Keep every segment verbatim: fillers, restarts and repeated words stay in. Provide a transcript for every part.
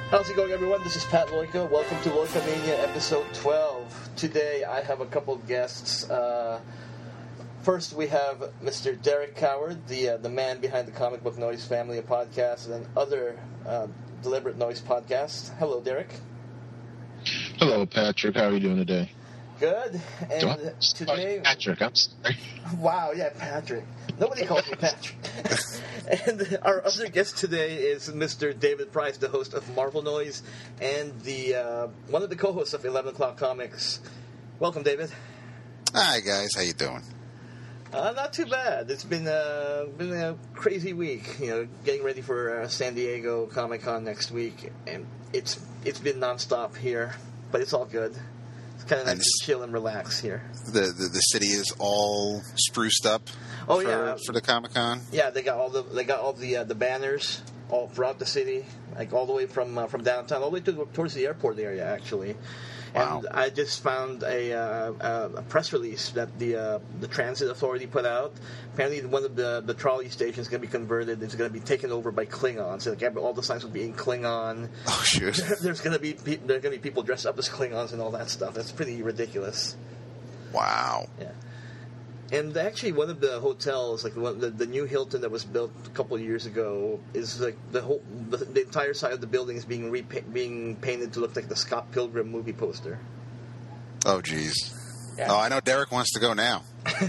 How's it going, everyone? This is Pat Loika. Welcome to Loika Mania episode twelve. Today I have a couple of guests. Uh, first, we have Mister Derek Coward, the uh, the man behind the Comic Book Noise family of podcasts and other uh, Deliberate Noise podcasts. Hello, Derek. Hello, Patrick. How are you doing today? Good. And today, Patrick. I'm sorry. Wow, yeah, Patrick. Nobody calls me Patrick. And our other guest today is Mister David Price, the host of Marvel Noise and the uh, one of the co-hosts of eleven O'Clock Comics. Welcome, David. Hi, guys. How you doing? Uh, not too bad. It's been, uh, been a crazy week. You know, getting ready for uh, San Diego Comic Con next week, and it's it's been nonstop here, but it's all good. It's kind of nice to chill and relax here. The, the the city is all spruced up. Oh for, yeah, for the Comic Con. Yeah, they got all the they got all the uh, the banners all throughout the city, like all the way from uh, from downtown, all the way to towards the airport area, actually. Wow. And I just found a, uh, a press release that the uh, the Transit Authority put out. Apparently, one of the, the trolley stations is going to be converted. It's going to be taken over by Klingons. So like, all the signs will be in Klingon. Oh shoot! There's going to be pe- there's going to be people dressed up as Klingons and all that stuff. That's pretty ridiculous. Wow. Yeah. And actually, one of the hotels, like the, one, the, the new Hilton that was built a couple of years ago, is like the whole the, the entire side of the building is being repa- being painted to look like the Scott Pilgrim movie poster. Oh jeez. Yeah. Oh, I know Derek wants to go now.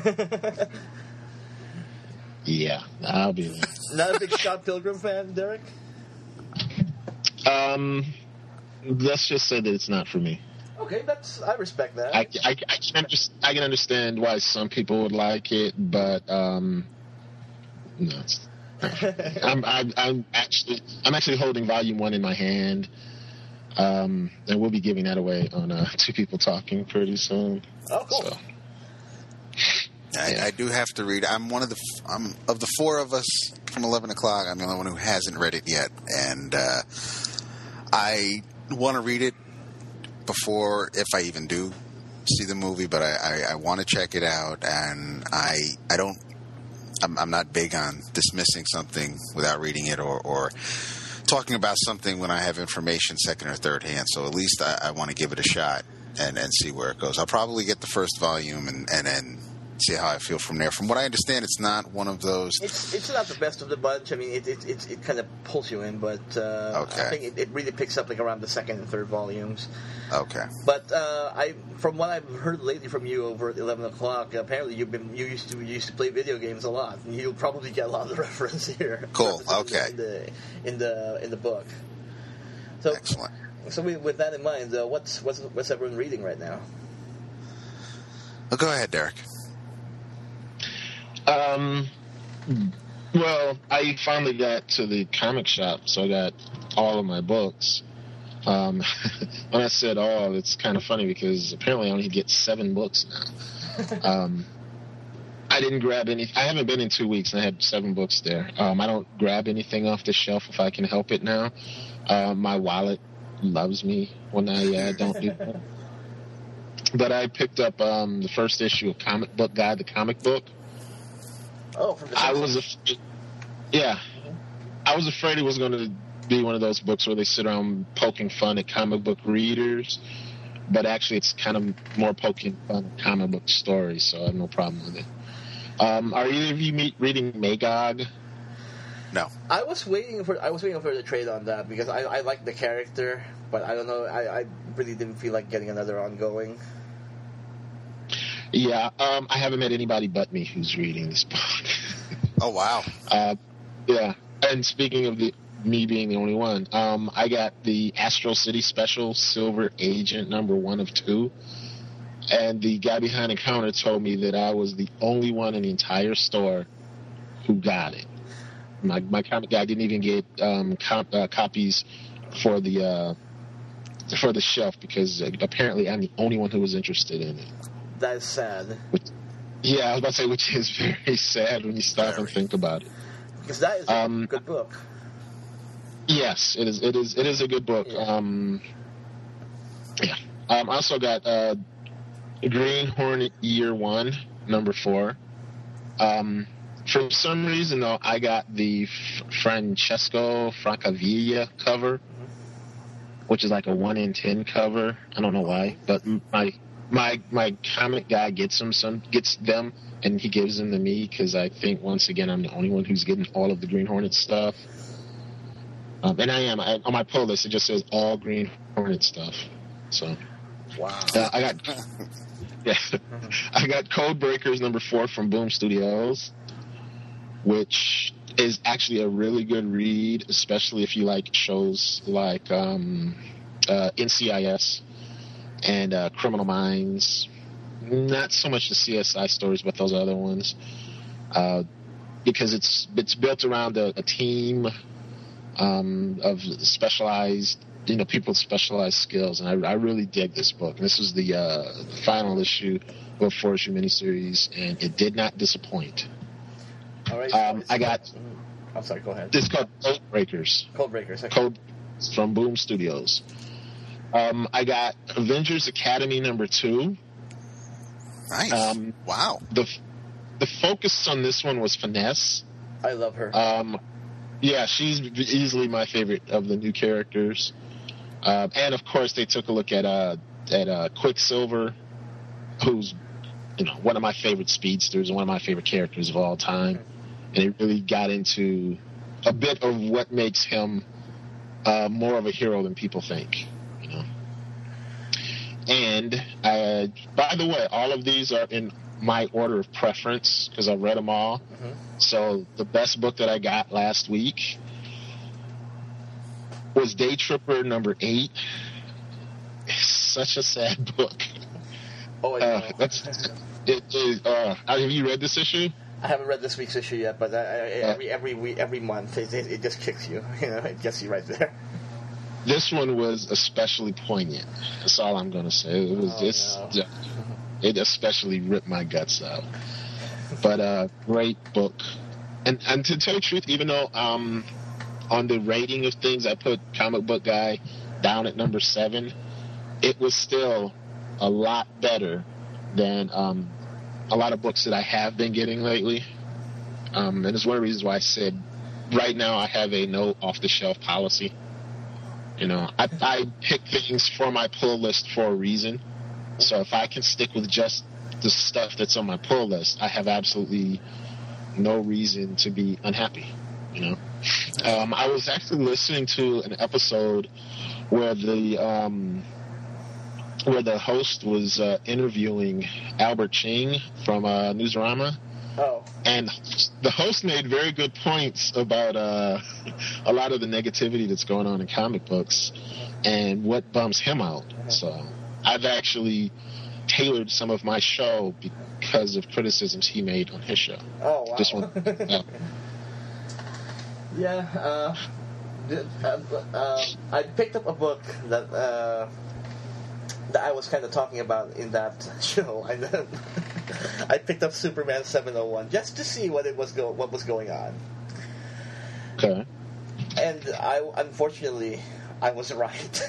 Yeah, I'll be there. Not a big Scott Pilgrim fan, Derek? Um, let's just say that it's not for me. Okay, that's I respect that. I, I, I can just I can understand why some people would like it, but um, no. It's I'm, I'm I'm actually I'm actually holding Volume One in my hand, um, and we'll be giving that away on uh, Two People Talking pretty soon. Oh, cool. So, I, yeah. I do have to read. I'm one of the I'm of the four of us from eleven o'clock. I'm the only one who hasn't read it yet, and uh, I want to read it before, if I even do see the movie, but I, I, I want to check it out, and I I don't I'm, I'm not big on dismissing something without reading it or, or talking about something when I have information second or third hand. So at least I, I want to give it a shot and, and see where it goes. I'll probably get the first volume and, and then see how I feel from there. From what I understand, it's not one of those. It's it's not the best of the bunch. I mean, it it it, it kind of pulls you in, but uh, Okay. I think it, it really picks up like around the second and third volumes. Okay. But uh, I, from what I've heard lately from you over at eleven o'clock, apparently you've been you used to you used to play video games a lot, and you'll probably get a lot of the reference here. Cool. Okay. In the in the in the book. So Excellent. So we, with that in mind, uh, what's what's what's everyone reading right now? Well, go ahead, Derek. Um, well, I finally got to the comic shop, so I got all of my books. Um, when I said all, it's kind of funny because apparently I only get seven books now. Um, I didn't grab any. I haven't been in two weeks, and I had seven books there. Um, I don't grab anything off the shelf if I can help it now. Uh, my wallet loves me when I uh, don't do that. But I picked up um, the first issue of Comic Book Guide, the comic book. Oh, from the I was, af- yeah, I was afraid it was going to be one of those books where they sit around poking fun at comic book readers, but actually it's kind of more poking fun at comic book stories, so I have no problem with it. Um, are either of you meet, reading Magog? No. I was waiting for I was waiting for the trade on that because I, I like the character, but I don't know. I, I really didn't feel like getting another ongoing. Yeah, um, I haven't met anybody but me who's reading this book. Oh, wow. Uh, yeah, and speaking of the me being the only one, um, I got the Astro City Special Silver Agent number one of two, and the guy behind the counter told me that I was the only one in the entire store who got it. My my comic guy didn't even get um, comp, uh, copies for the uh, for the shelf because apparently I'm the only one who was interested in it. That is sad. Which, yeah, I was about to say, which is very sad when you stop and think about it. Because that is a Um, good book. Yes, it is. It is. It is a good book. Yeah. Um, yeah. Um, I also got uh, Green Hornet Year One, number four. Um, for some reason, though, I got the F- Francesco Francavilla cover, which is like a one in ten cover. I don't know why, but my my my comic guy gets them some gets them, and he gives them to me because I think once again I'm the only one who's getting all of the Green Hornet stuff. Um, and I am I, on my pull list. It just says all Green Hornet stuff. So wow, uh, I got yeah, I got Code Breakers number four from Boom Studios, which is actually a really good read, especially if you like shows like um, uh, N C I S and uh, Criminal Minds. Not so much the C S I stories, but those other ones, uh, because it's it's built around a, a team um, of specialized, you know, people with specialized skills, and I, I really dig this book. This was the uh, final issue of a four-issue miniseries, and it did not disappoint. All right. Um, I got. I'm sorry. Go ahead. This is called Code Breakers. Code Breakers. Okay. Code from Boom Studios. Um, I got Avengers Academy number two. Nice. Um, wow. The the focus on this one was Finesse. I love her. Um, yeah, she's easily my favorite of the new characters. Uh, and of course, they took a look at uh, at uh, Quicksilver, who's you know one of my favorite speedsters and one of my favorite characters of all time. And it really got into a bit of what makes him uh, more of a hero than people think, you know. And uh, by the way, all of these are in my order of preference because I've read them all. Mm-hmm. So the best book that I got last week was Day Tripper number eight. It's such a sad book. Oh, I know. Uh, that's, it is, uh, have you read this issue? I haven't read this week's issue yet, but I, I, every every week, every month, it, it, it just kicks you. You know, it gets you right there. This one was especially poignant. That's all I'm going to say. It was oh, just, no. it especially ripped my guts out. But uh, great book. And and to tell you the truth, even though um, on the rating of things, I put Comic Book Guy down at number seven, it was still a lot better than um, a lot of books that I have been getting lately. Um, and it's one of the reasons why I said right now I have a no off-the-shelf policy. You know, I, I pick things for my pull list for a reason. So if I can stick with just the stuff that's on my pull list, I have absolutely no reason to be unhappy, you know. Um, I was actually listening to an episode where the um, where the host was uh, interviewing Albert Ching from uh, Newsarama. Oh. And the host made very good points about uh, a lot of the negativity that's going on in comic books and what bums him out. So I've actually tailored some of my show because of criticisms he made on his show. Oh, wow. Just one, uh, yeah, uh, uh, uh, I picked up a book that uh, that I was kind of talking about in that show. I, I picked up Superman seven oh one just to see what it was go what was going on. Okay. And I, unfortunately, I was right.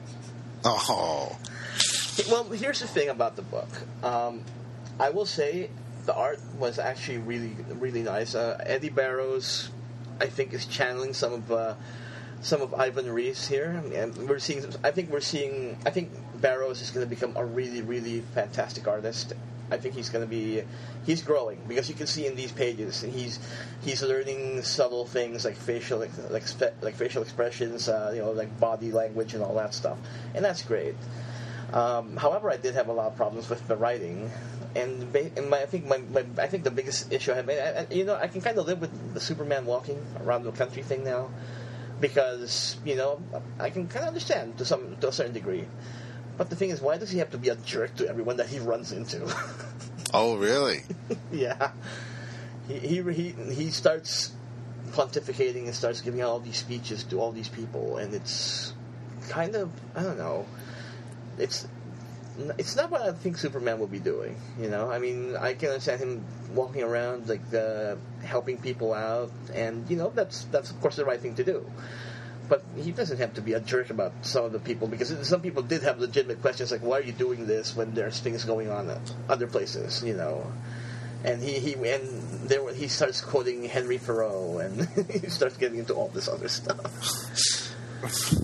Oh. Well, here's the thing about the book. Um, I will say the art was actually really, really nice. Uh, Eddie Barrows, I think, is channeling some of uh, some of Ivan Reis here, and we're seeing. I think we're seeing. I think Barrows is going to become a really, really fantastic artist. I think he's going to be. He's growing because you can see in these pages he's he's learning subtle things like facial like like, like facial expressions, uh, you know, like body language and all that stuff, and that's great. Um, however, I did have a lot of problems with the writing, and, ba- and my, I think my, my I think the biggest issue I have, I, I, you know, I can kind of live with the Superman walking around the country thing now, because you know I can kind of understand to some to a certain degree, but the thing is, why does he have to be a jerk to everyone that he runs into? Oh, really? Yeah, he, he he he starts pontificating and starts giving all these speeches to all these people, and it's kind of I don't know. It's it's not what I think Superman will be doing, you know. I mean, I can understand him walking around like uh, helping people out, and you know that's that's of course the right thing to do. But he doesn't have to be a jerk about some of the people, because some people did have legitimate questions like, "Why are you doing this when there's things going on at other places?" You know. And he he and there he starts quoting Henry Thoreau, and he starts getting into all this other stuff.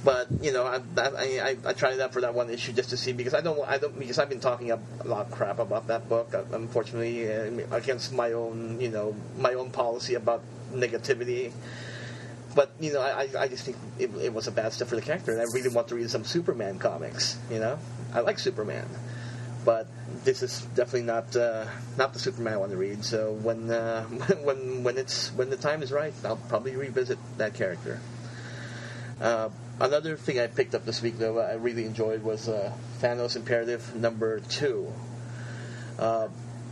But you know, I, that, I I I tried it out for that one issue just to see because I don't I don't because I've been talking a lot of crap about that book. Unfortunately, uh, against my own you know my own policy about negativity. But you know, I I just think it, it was a bad step for the character, and I really want to read some Superman comics. You know, I like Superman, but this is definitely not uh, not the Superman I want to read. So when uh, when when it's when the time is right, I'll probably revisit that character. Uh, another thing I picked up this week, though, I really enjoyed was uh, Thanos Imperative number two. Uh,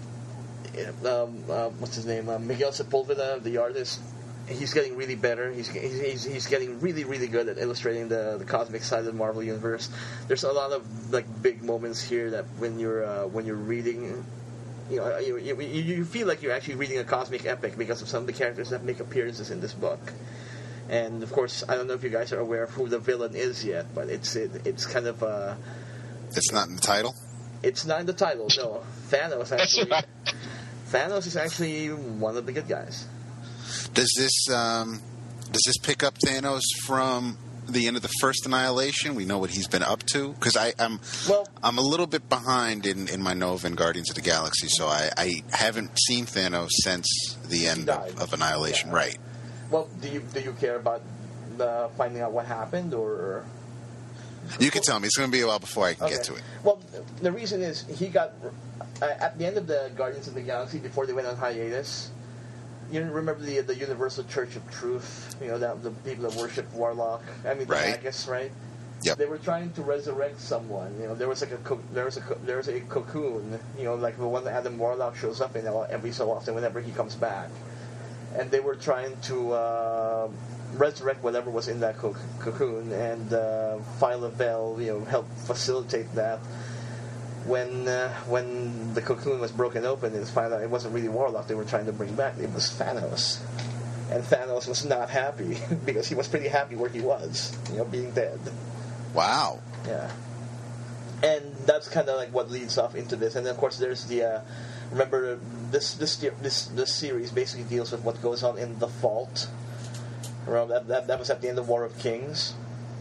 um, uh, what's his name? Uh, Miguel Sepulveda, the artist. He's getting really better. He's, he's he's getting really really good at illustrating the, the cosmic side of the Marvel universe. There's a lot of like big moments here that when you're uh, when you're reading, you know, you, you you feel like you're actually reading a cosmic epic because of some of the characters that make appearances in this book. And of course, I don't know if you guys are aware of who the villain is yet, but it's it, it's kind of uh, it's not in the title. It's not in the title. No, Thanos actually. Thanos is actually one of the good guys. Does this um, does this pick up Thanos from the end of the first Annihilation? We know what he's been up to because I'm well, I'm a little bit behind in, in my Nova and Guardians of the Galaxy, so I, I haven't seen Thanos since the end of, of Annihilation. Yeah. Right. Well, do you do you care about uh, finding out what happened, or you can tell me? It's going to be a while before I can okay. get to it. Well, the reason is he got uh, at the end of the Guardians of the Galaxy before they went on hiatus. You remember the the Universal Church of Truth? You know, that the people that worship Warlock. I mean, the right. Magus, right? Yep. They were trying to resurrect someone. You know, there was like a co- there was a co- there was a cocoon. You know, like the one that Adam Warlock shows up in every so often whenever he comes back. And they were trying to uh, resurrect whatever was in that co- cocoon, and uh, Phyla-Vell, you know, helped facilitate that. When uh, when the cocoon was broken open, it was found out it wasn't really Warlock they were trying to bring back. It was Thanos, and Thanos was not happy because he was pretty happy where he was, you know, being dead. Wow. Yeah. And that's kind of like what leads off into this. And then, of course, there's the. Uh, remember, this this this this series basically deals with what goes on in the Vault. Remember that that, that was at the end of War of Kings.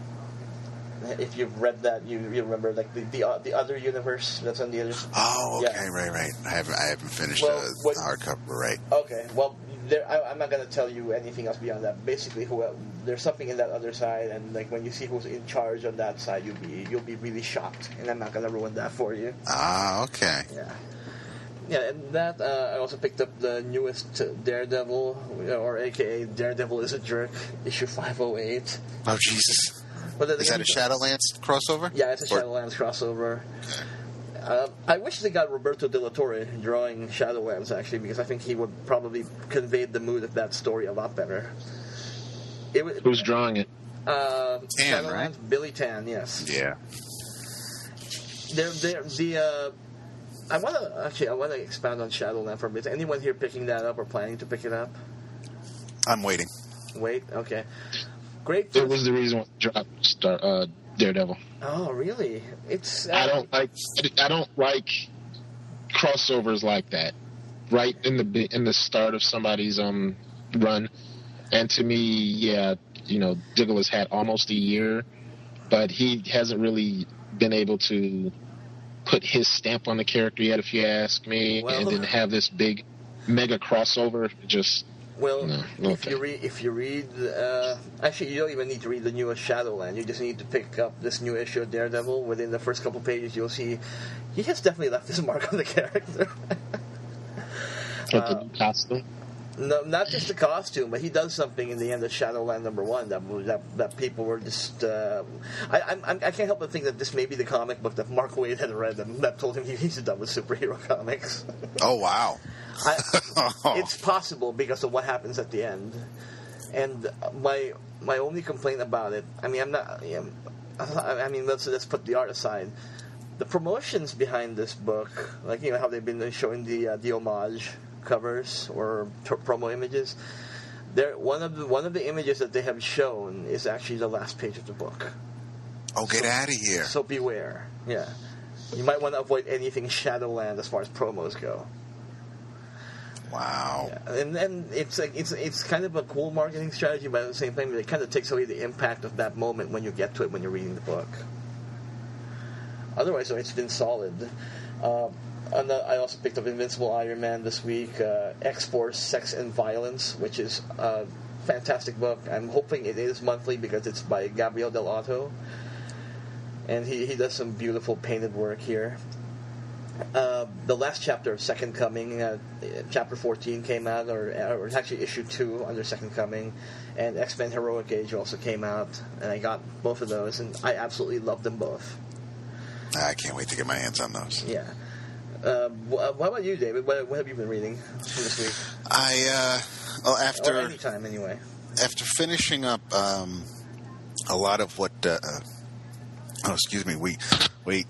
If you've read that, you you remember like the the, uh, the other universe that's on the other. Oh, okay, yeah. right, right. I haven't I haven't finished well, uh, what, the hardcover, right? Okay, well, there, I, I'm not going to tell you anything else beyond that. Basically, who there's something in that other side, and like when you see who's in charge on that side, you'll be you'll be really shocked, and I'm not going to ruin that for you. Ah, okay. Yeah. Yeah, and that, uh, I also picked up the newest Daredevil, or A K A Daredevil is a Jerk, issue five oh eight. Oh, Jesus. But is that a Shadowlands crossover? Yeah, it's a or? Shadowlands crossover. Uh, I wish they got Roberto De La Torre drawing Shadowlands, actually, because I think he would probably convey the mood of that story a lot better. It w- Who's drawing it? Uh, Tan, Shadowlands, right? Billy Tan, yes. Yeah. They're, they're, the... Uh, I want to actually. I want to expound on Shadowland for a bit. Anyone here picking that up or planning to pick it up? I'm waiting. Wait. Okay. Great. It was the reason why I dropped Star, uh, Daredevil. Oh, really? It's. Uh, I don't like. I don't like crossovers like that. Right in the in the start of somebody's um run, and to me, yeah, you know, Diggle has had almost a year, but he hasn't really been able to put his stamp on the character yet, if you ask me, well, and then have this big mega crossover. Just well, no, no if, you read, if you read, uh, actually, you don't even need to read the newest Shadowland. You just need to pick up this new issue of Daredevil. Within the first couple pages, you'll see he has definitely left his mark on the character. With uh, the new costume. No, not just the costume, but he does something in the end of Shadowland number one that that, that people were just. Uh, I, I I can't help but think that this may be the comic book that Mark Waid had read and that told him he's done with superhero comics. Oh wow! I, it's possible because of what happens at the end, and my my only complaint about it. I mean, I'm not. I mean, let's let's put the art aside. The promotions behind this book, like you know how they've been showing the uh, the homage covers or t- promo images. There, one of the one of the images that they have shown is actually the last page of the book. Oh, get so, out of here! So beware. Yeah, you might want to avoid anything Shadowland as far as promos go. Wow. Yeah. and and it's like it's it's kind of a cool marketing strategy, but at the same time, it kind of takes away the impact of that moment when you get to it when you're reading the book. Otherwise, though, it's been solid. Uh, and I also picked up Invincible Iron Man this week, uh, X-Force, Sex and Violence, which is a fantastic book. I'm hoping it is monthly because it's by Gabriel Del Otto. And he, he does some beautiful painted work here. Uh, the last chapter of Second Coming, uh, chapter fourteen came out, or, or it's actually issue two under Second Coming, and X-Men Heroic Age also came out, and I got both of those, and I absolutely love them both. I can't wait to get my hands on those. Yeah. Uh, what about you, David? What, what have you been reading this week? I, uh, well, after... Or anytime, anyway. After finishing up um, a lot of what... Uh, oh, excuse me. Wait. Wait.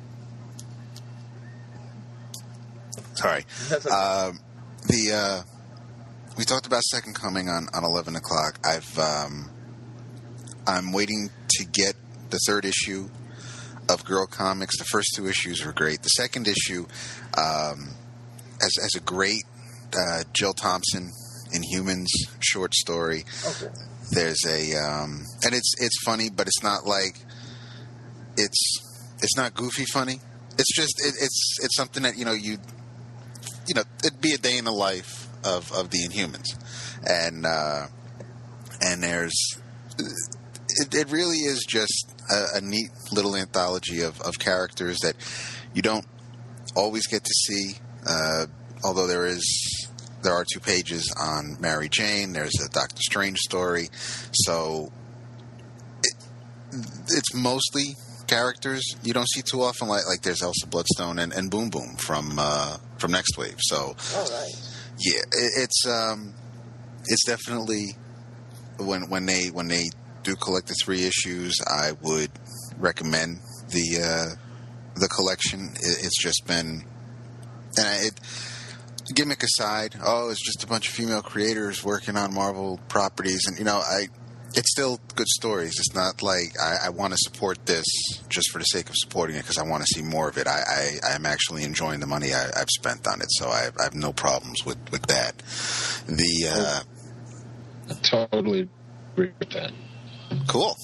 Sorry. That's okay. Um, the, uh, we talked about Second Coming on, on eleven o'clock. I've, um, I'm waiting to get the third issue of Girl Comics. The first two issues were great. The second issue um, has, has a great uh, Jill Thompson Inhumans short story. Okay. There's a um, and it's it's funny, but it's not like it's it's not goofy funny. It's just it, it's it's something that you know you you know it'd be a day in the life of, of the Inhumans, and uh, and there's it, it really is just a, a neat little anthology of, of characters that you don't always get to see. Uh, although there is there are two pages on Mary Jane. There's a Doctor Strange story, so it, it's mostly characters you don't see too often. Like like there's Elsa Bloodstone and, and Boom Boom from uh, from Next Wave. So all right. Yeah, it, it's um, it's definitely when when they when they do collect the three issues, I would recommend the uh, the collection. It, it's just been and I, it. Gimmick aside, oh, it's just a bunch of female creators working on Marvel properties, and you know, I it's still good stories. It's not like I, I want to support this just for the sake of supporting it because I want to see more of it. I, I I'm actually enjoying the money I, I've spent on it, so I, I have no problems with with that. The uh, I totally agree with that. Cool.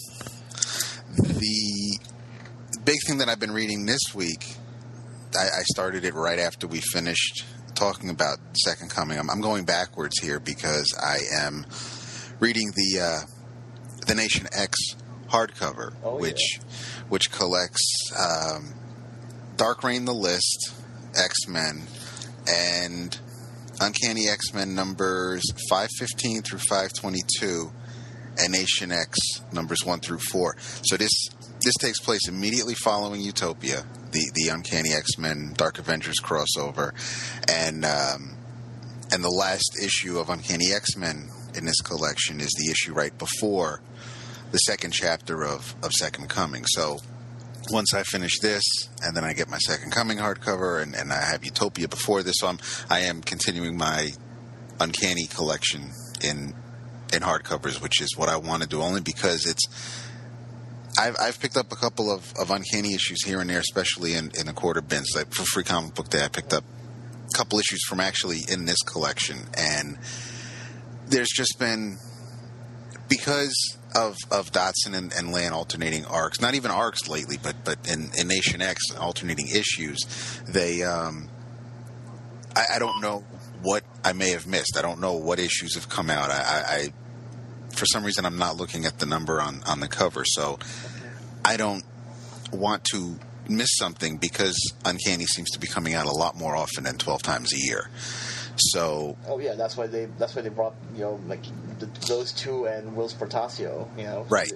The big thing that I've been reading this week, I, I started it right after we finished talking about Second Coming. I'm, I'm going backwards here because I am reading the uh, the Nation X hardcover, oh, which yeah. which collects um, Dark Reign, the List, X-Men, and Uncanny X-Men numbers five fifteen through five twenty-two, and Nation X numbers one through four. So this this takes place immediately following Utopia, the, the Uncanny X-Men Dark Avengers crossover, and um, and the last issue of Uncanny X-Men in this collection is the issue right before the second chapter of, of Second Coming. So once I finish this, and then I get my Second Coming hardcover, and, and I have Utopia before this, so I'm, I am continuing my Uncanny collection in in hardcovers, which is what I want to do, only because it's I've, I've picked up a couple of, of Uncanny issues here and there, especially in, in the quarter bins. Like for Free Comic Book Day, I picked up a couple issues from actually in this collection. And there's just been, because of, of Dotson and, and Lan alternating arcs, not even arcs lately, but, but in, in Nation X, alternating issues, they, um, I, I don't know what I may have missed. I don't know what issues have come out. I, I, I for some reason, I'm not looking at the number on, on the cover, so I don't want to miss something because Uncanny seems to be coming out a lot more often than twelve times a year. So, oh yeah, that's why they that's why they brought you know like the, those two and Wills Portacio, you know, right.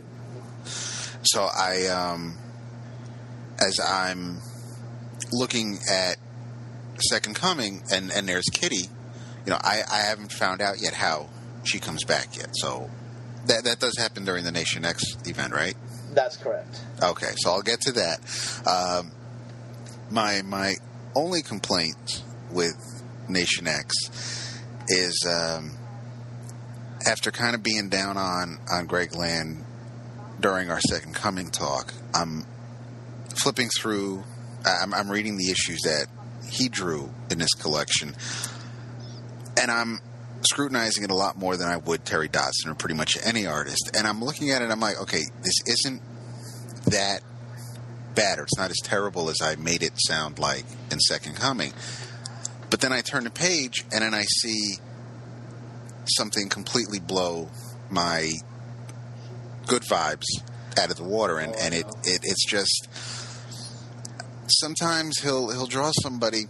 So I, um, as I'm looking at Second Coming, and, and there's Kitty, you know, I, I haven't found out yet how she comes back yet, so. That that does happen during the Nation X event, right? That's correct. Okay, so I'll get to that. Um, my my only complaint with Nation X is um, after kind of being down on, on Greg Land during our Second Coming talk, I'm flipping through, I'm, I'm reading the issues that he drew in this collection, and I'm scrutinizing it a lot more than I would Terry Dodson or pretty much any artist. And I'm looking at it and I'm like, okay, this isn't that bad, or it's not as terrible as I made it sound like in Second Coming. But then I turn the page and then I see something completely blow my good vibes out of the water, and, oh, and it, it it's just sometimes he'll he'll draw somebody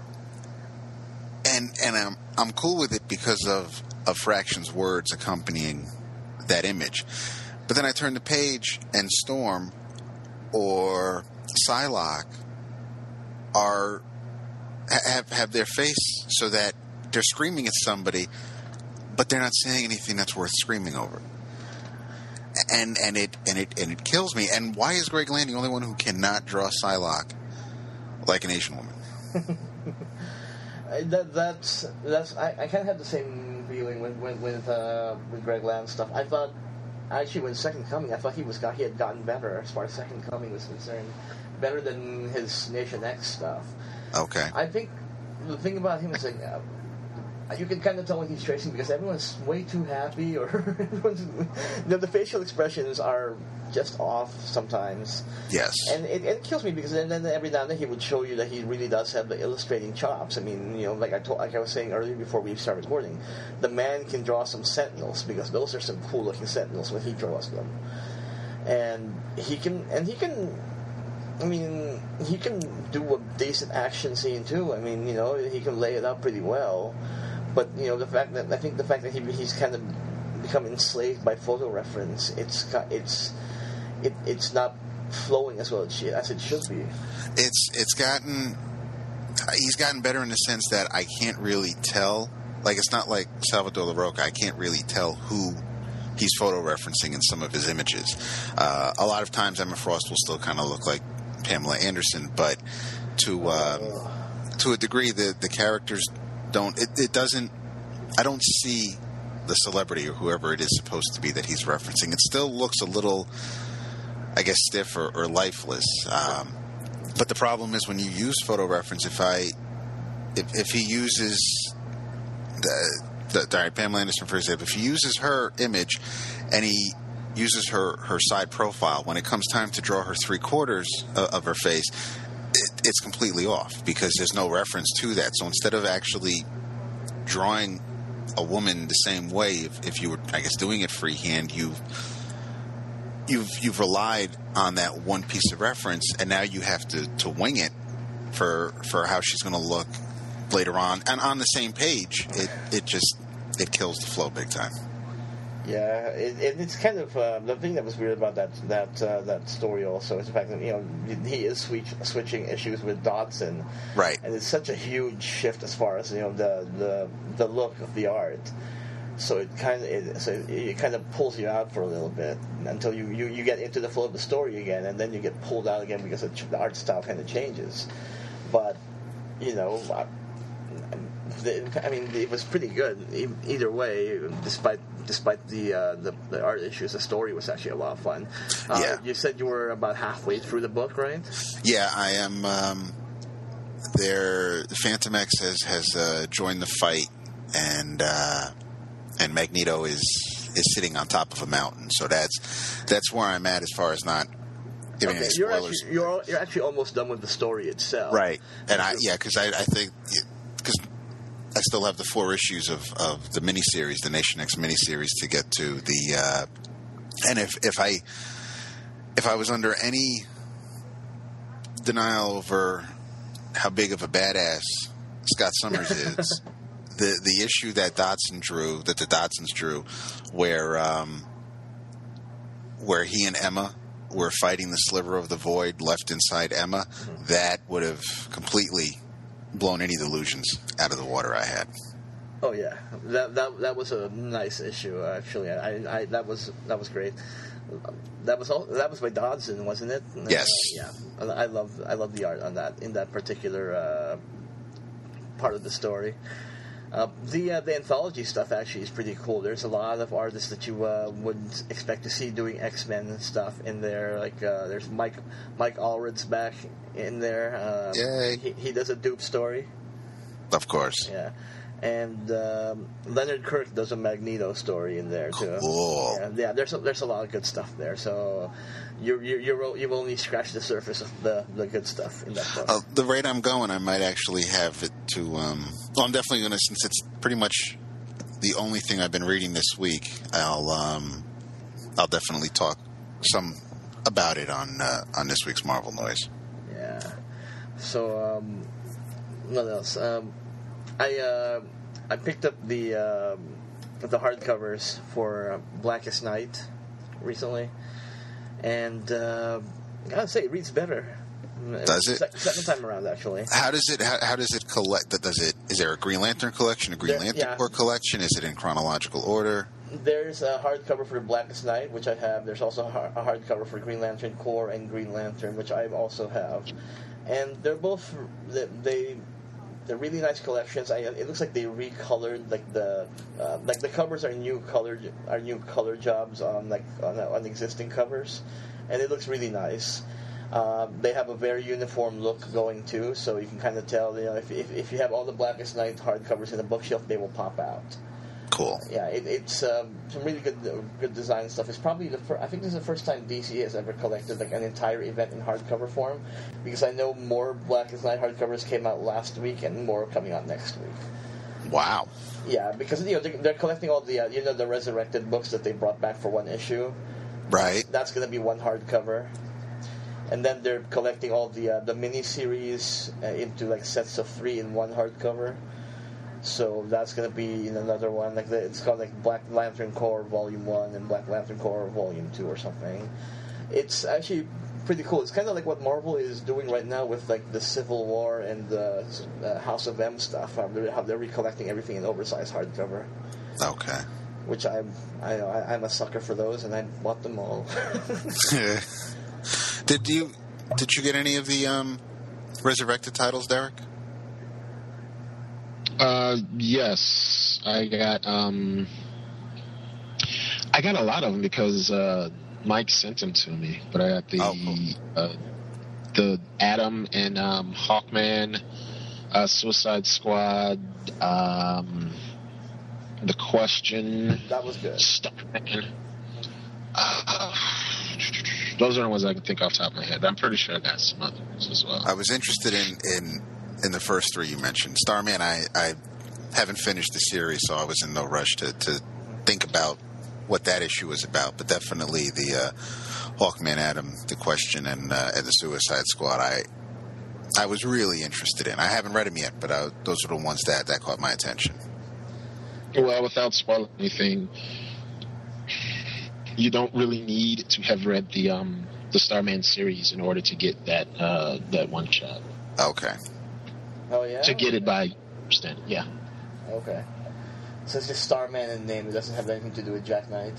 and and I'm I'm cool with it because of, of Fraction's words accompanying that image. But then I turn the page and Storm or Psylocke are have have their face so that they're screaming at somebody, but they're not saying anything that's worth screaming over. And and it and it and it kills me. And why is Greg Land the only one who cannot draw Psylocke like an Asian woman? that that's that's I, I kind of had the same feeling with with with, uh, with Greg Land stuff. I thought. Actually, when Second Coming, I thought he was got, he had gotten better as far as Second Coming was concerned, better than his Nation X stuff. Okay. I think the thing about him is like uh, you can kind of tell when he's tracing because everyone's way too happy, or everyone's, you know, the facial expressions are just off sometimes. Yes. And it, it kills me because then, then every now and then he would show you that he really does have the illustrating chops. I mean, you know, like I told, like I was saying earlier before we started recording, the man can draw some Sentinels because those are some cool looking Sentinels when he draws them, and he can and he can. I mean, he can do a decent action scene too. I mean, you know, he can lay it out pretty well. But you know, the fact that I think the fact that he he's kind of become enslaved by photo reference, it's it's it, it's not flowing as well as it should be. It's it's gotten he's gotten better in the sense that I can't really tell. Like, it's not like Salvador LaRocca. I can't really tell who he's photo referencing in some of his images. Uh, a lot of times, Emma Frost will still kind of look like Pamela Anderson, but to um, to a degree, the the characters don't. It, it doesn't. I don't see the celebrity or whoever it is supposed to be that he's referencing. It still looks a little, I guess, stiff or, or lifeless. Um, but the problem is when you use photo reference. If I, if, if he uses the, the sorry, Pamela Anderson for example, if he uses her image and he uses her, her side profile, when it comes time to draw her three quarters of, of her face, it, it's completely off because there's no reference to that. So instead of actually drawing a woman the same way, if, if you were, I guess, doing it freehand, you've you've you've relied on that one piece of reference, and now you have to, to wing it for for how she's going to look later on. And on the same page, it it just it kills the flow big time. Yeah, it, it, it's kind of uh, the thing that was weird about that that uh, that story also is the fact that, you know, he is switch, switching issues with Dodson, right? And it's such a huge shift as far as, you know, the the, the look of the art. So it kind of it, so it kind of pulls you out for a little bit until you, you, you get into the flow of the story again, and then you get pulled out again because the art style kind of changes. But you know. I, I mean, it was pretty good either way. Despite despite the uh, the, the art issues, the story was actually a lot of fun. Uh, yeah. You said you were about halfway through the book, right? Yeah, I am. Um, there, Phantom X has has uh, joined the fight, and uh, and Magneto is is sitting on top of a mountain. So that's that's where I'm at as far as not giving okay, any you're spoilers. actually, you're you're actually almost done with the story itself, right? And I yeah, because I, I think because. I still have the four issues of, of the miniseries, the Nation X miniseries, to get to the. Uh, and if, if I if I was under any denial over how big of a badass Scott Summers is, the the issue that Dodson drew, that the Dodsons drew, where um, where he and Emma were fighting the sliver of the void left inside Emma, mm-hmm. that would have completely blown any delusions out of the water I had. Oh yeah, that that that was a nice issue actually. I, I that was that was great. That was all. That was by Dodson, wasn't it? Yes. Uh, yeah, I love I love the art on that in that particular uh, part of the story. Uh, the uh, the anthology stuff actually is pretty cool. There's a lot of artists that you uh, wouldn't expect to see doing X-Men and stuff in there. Like uh, there's Mike Mike Allred's back in there. Uh, Yay! He, he does a Dupe story. Of course. Yeah, And um, Leonard Kirk does a Magneto story in there too. Cool. Yeah, yeah. There's a, there's a lot of good stuff there. So you you you're, you've only scratched the surface of the, the good stuff in that book. Uh, the rate I'm going, I might actually have it to. Um, well, I'm definitely going to, since it's pretty much the only thing I've been reading this week. I'll um, I'll definitely talk some about it on uh, on this week's Marvel Noise. Yeah. So um, what else? Um, I uh, I picked up the um, the hardcovers for Blackest Night recently, and uh, I gotta say it reads better. Does it? Se- second time around, actually. How does it? How, how does it collect? Does it? Is there a Green Lantern collection, a Green There- Lantern yeah. Corps collection? Is it in chronological order? There's a hardcover for Blackest Night, which I have. There's also a har- a hardcover for Green Lantern Corps and Green Lantern, which I also have. And they're both they. they They're really nice collections. I, it looks like they recolored like the uh, like the covers are new colored are new color jobs on like on, on existing covers, and it looks really nice. Uh, they have a very uniform look going too, so you can kind of tell. You know, if, if if you have all the Blackest Night hardcovers in the bookshelf, they will pop out. Cool. Yeah, it, it's um, some really good good design stuff. It's probably the fir- I think this is the first time D C has ever collected like an entire event in hardcover form, because I know more Blackest Night hardcovers came out last week and more are coming out next week. Wow. Yeah, because you know they're, they're collecting all the uh, you know the Resurrected books that they brought back for one issue. Right. That's going to be one hardcover, and then they're collecting all the uh, the miniseries uh, into like sets of three in one hardcover. So that's going to be in another one. Like the, it's called like Black Lantern Corps Volume One and Black Lantern Corps Volume Two or something. It's actually pretty cool. It's kind of like what Marvel is doing right now with like the Civil War and the uh, House of M stuff. How they're, how they're recollecting everything in oversized hardcover. Okay. Which I'm I, I I'm a sucker for those, and I bought them all. Did you did you get any of the um, Resurrected titles, Derek? Uh, yes, I got um, I got a lot of them because uh, Mike sent them to me. But I got the Oh, cool. uh, the Atom and um, Hawkman, uh, Suicide Squad, um, The Question, That was good. Starman. Uh, those are the ones I can think off the top of my head. I'm pretty sure I got some others as well. I was interested in, in, in the first three you mentioned. Starman, I, I haven't finished the series, so I was in no rush to, to think about what that issue was about. But definitely the uh, Hawkman, Atom, The Question, and, uh, and the Suicide Squad, I I was really interested in. I haven't read them yet, but I, those are the ones that, that caught my attention. Well, without spoiling anything, you don't really need to have read the um, the Starman series in order to get that uh, that one shot. Okay. Oh yeah. To get it by understand, yeah. Okay. So it's just Starman in name. It doesn't have anything to do with Jack Knight.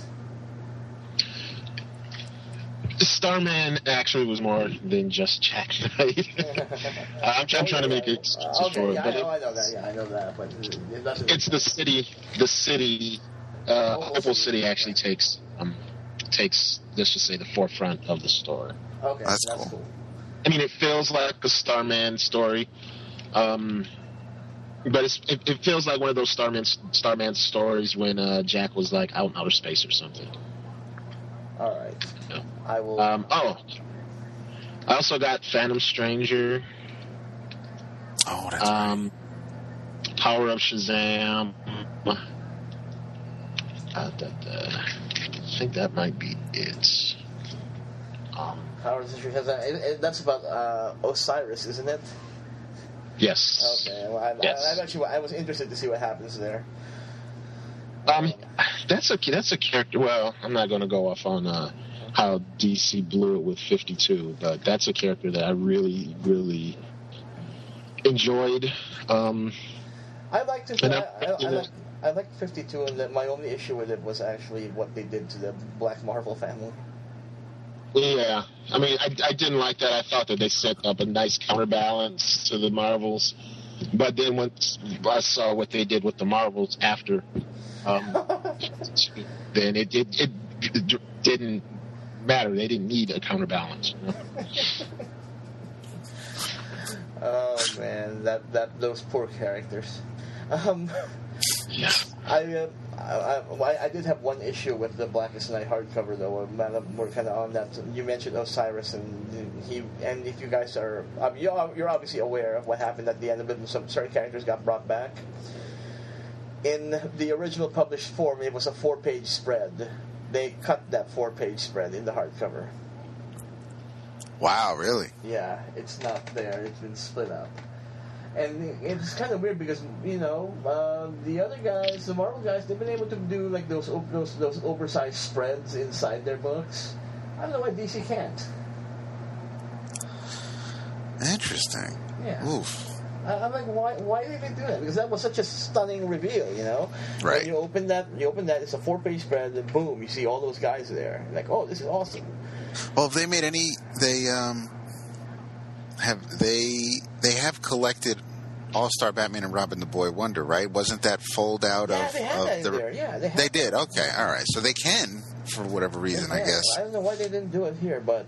Starman actually was more than just Jack Knight. I'm, I'm trying to make it Uh, okay, for it, yeah, I but know, I it, know that. Yeah, I know that. But it, it doesn't. it's the city. The city, uh, Opal Opal City. City actually takes um, takes let's just say the forefront of the story. Okay, That's that's, cool. cool. I mean, it feels like a Starman story, um, but it's, it, it feels like one of those Starman Starman stories when uh, Jack was like out in outer space or something. All right. Yeah. I will. Um, oh, I also got Phantom Stranger, Oh, that's um, Power of Shazam. Uh, da, da. I think that might be it. Um, Power Sister has that. It, it, that's about uh, Osiris, isn't it? yes. Okay. Well, I, Yes. I, I actually I was interested to see what happens there. Um, that's a that's a character. Well, I'm not going to go off on uh, how D C blew it with fifty-two, but that's a character that I really, really enjoyed. Um, I liked it. And I, I- I, I, liked, I liked fifty-two, and that my only issue with it was actually what they did to the Black Marvel family. yeah, I mean, I, I didn't like that. I thought that they set up a nice counterbalance to the Marvels, but then once I saw what they did with the Marvels after, um, then it, it it it didn't matter. They didn't need a counterbalance. You know? Oh man, that that those poor characters. Um, Yeah. I, uh, I, I I did have one issue with the Blackest Night hardcover though. We're kind of on that. You mentioned Osiris, and he and if you guys are, um, you're, you're obviously aware of what happened at the end of it. And some certain characters got brought back. In the original published form, it was a four-page spread. They cut that four-page spread in the hardcover. Wow, really? Yeah, it's not there. It's been split up. And it's kind of weird because, you know, uh, the other guys, the Marvel guys, they've been able to do like those those those oversized spreads inside their books. I don't know why D C can't. Interesting. Yeah. Oof. I, I'm like, why why did they do that? Because that was such a stunning reveal, you know? Right. When you open that, you open that, it's a four-page spread, and boom, you see all those guys there. You're like, oh, this is awesome. Well, if they made any, they um have they they have collected All-Star Batman and Robin the Boy Wonder, right? Wasn't that fold out Yeah, of, they had of that in the? there. Yeah, they had They did. Okay, all right. So they can, for whatever reason, I Yeah, guess. I don't know why they didn't do it here, but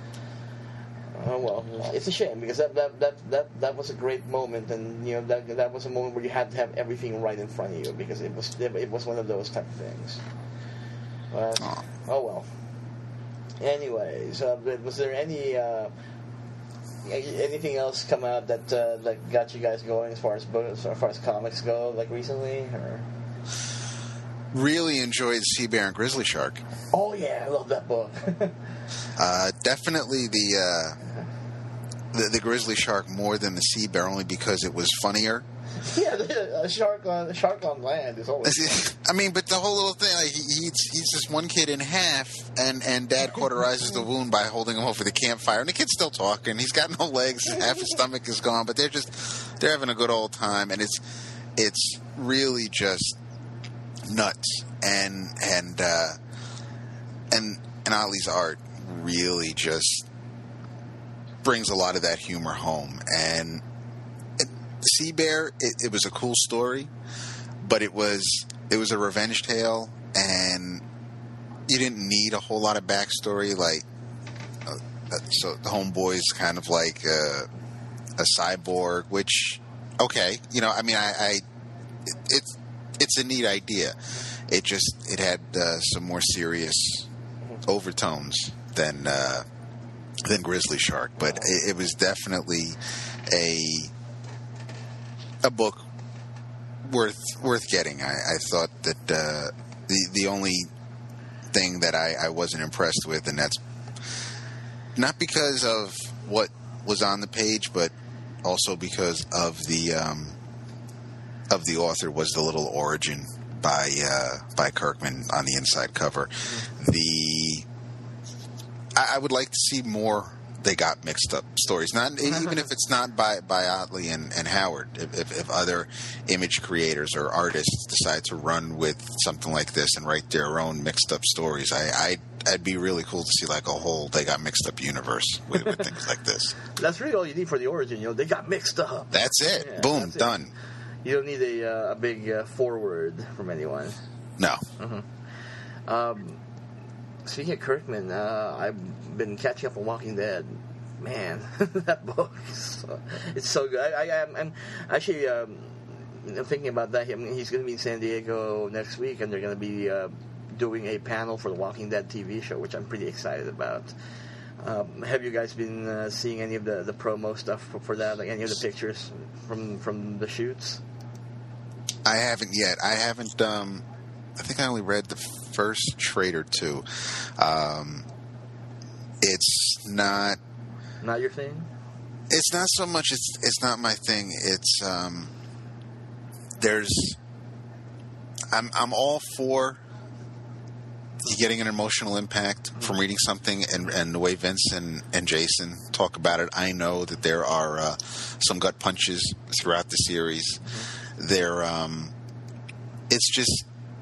oh well, it's a shame because that that, that, that that was a great moment, and you know that that was a moment where you had to have everything right in front of you because it was it was one of those type of things. But, Oh. oh well. Anyways, uh, was there any uh, anything else come out that uh, that got you guys going as far as books, as far as comics go, like recently? Or Really enjoyed Sea Bear and Grizzly Shark. oh yeah, I love that book. Uh, definitely the, uh, the the Grizzly Shark more than the Sea Bear, only because it was funnier. Yeah, the, a shark on a shark on land is always. I mean, but the whole little thing, like, he, he eats, he eats this one kid in half, and, and Dad cauterizes the wound by holding him over the campfire, and the kid's still talking. He's got no legs, half his stomach is gone, but they're just they're having a good old time, and it's it's really just nuts, and and uh, and and Otley's art really just brings a lot of that humor home, and. Sea Bear, it, it was a cool story, but it was it was a revenge tale, and you didn't need a whole lot of backstory. Like, uh, so the homeboy's kind of like a, a cyborg, which, okay, you know, I mean, I, I it, it's it's a neat idea. It just it had uh, some more serious overtones than uh, than Grizzly Shark, but it, it was definitely a a book worth worth getting. I, I thought that uh, the the only thing that I, I wasn't impressed with, and that's not because of what was on the page, but also because of the um, of the author, was the little origin by uh, by Kirkman on the inside cover. The I, I would like to see more. They got mixed up stories, not even if it's not by by Otley and, and Howard. If, if, if other image creators or artists decide to run with something like this and write their own mixed up stories, I I'd, I'd be really cool to see like a whole they got mixed up universe with, with things like this. That's really all you need for the origin. You know, they got mixed up. That's it. Yeah, Boom, that's it. done. You don't need a uh, a big uh, forward from anyone. No. Mm-hmm. Um, speaking of Kirkman, uh, I've been catching up on Walking Dead. Man, that book, is so, it's so good. I, I, I'm, I'm actually um, thinking about that. I mean, he's going to be in San Diego next week, and they're going to be uh, doing a panel for the Walking Dead T V show, which I'm pretty excited about. Um, have you guys been uh, seeing any of the, the promo stuff for, for that? Like any of the pictures from, from the shoots? I haven't yet. I haven't. Um, I think I only read the first trade or two. Um, it's not. Not your thing? It's not so much. It's it's not my thing. It's um. There's. I'm I'm all for you getting an emotional impact from reading something, and, and the way Vince and, and Jason talk about it. I know that there are uh, some gut punches throughout the series. Mm-hmm. There, um, it's just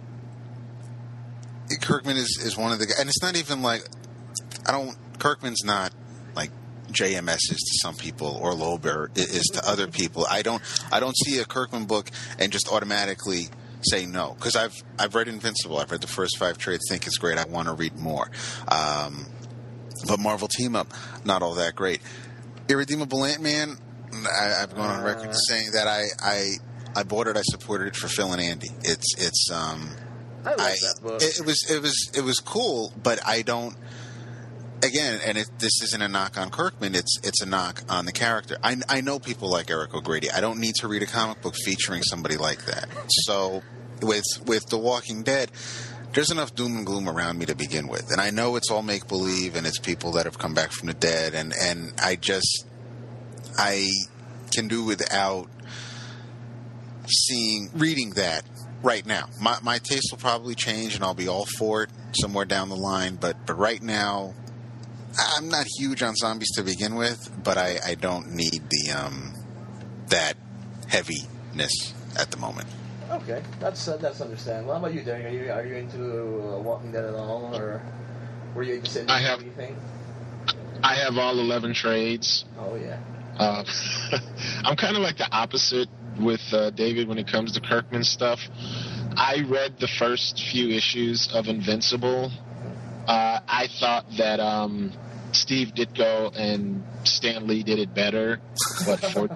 Kirkman is, is one of the, and it's not even like I don't. Kirkman's not like J M S is to some people or Loeber is to other people. I don't. I don't see a Kirkman book and just automatically say no, because I've I've read Invincible. I've read the first five trades. Think it's great. I want to read more. Um, but Marvel Team Up, not all that great. Irredeemable Ant-Man. I, I've gone on record saying that I, I I bought it. I supported it for Phil and Andy. It's it's. Um, I like I, that book. It, it was it was it was cool, but I don't. Again, and it, this isn't a knock on Kirkman. It's it's a knock on the character. I, I know people like Eric O'Grady. I don't need to read a comic book featuring somebody like that. So with with The Walking Dead, there's enough doom and gloom around me to begin with, and I know it's all make believe, and it's people that have come back from the dead, and, and I just I can do without seeing reading that right now. My my taste will probably change, and I'll be all for it somewhere down the line. But but right now, I'm not huge on zombies to begin with, but I, I don't need the um, that heaviness at the moment. Okay, that's uh, that's understandable. How about you, Derek? Are you are you into uh, Walking Dead at all, or were you interested in I have, anything? I have all eleven trades. Oh yeah. Uh, I'm kind of like the opposite with uh, David when it comes to Kirkman stuff. I read the first few issues of Invincible. Uh, I thought that um, Steve Ditko and Stan Lee did it better, but for,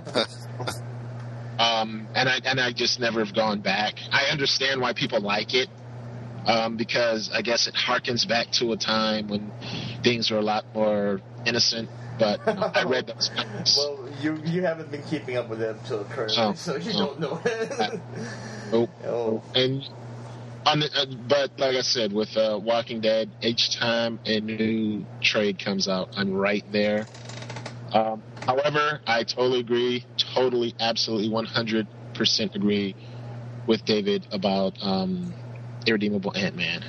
um, and I and I just never have gone back. I understand why people like it, um, because I guess it harkens back to a time when things were a lot more innocent. But you know, I read those comics. Well, you you haven't been keeping up with them till currently, Oh, so you oh. don't know. Nope. Oh. And on the, uh, but like I said, with uh, Walking Dead, each time a new trade comes out, I'm right there. Um, however, I totally agree, totally, absolutely, one hundred percent agree with David about um, Irredeemable Ant-Man.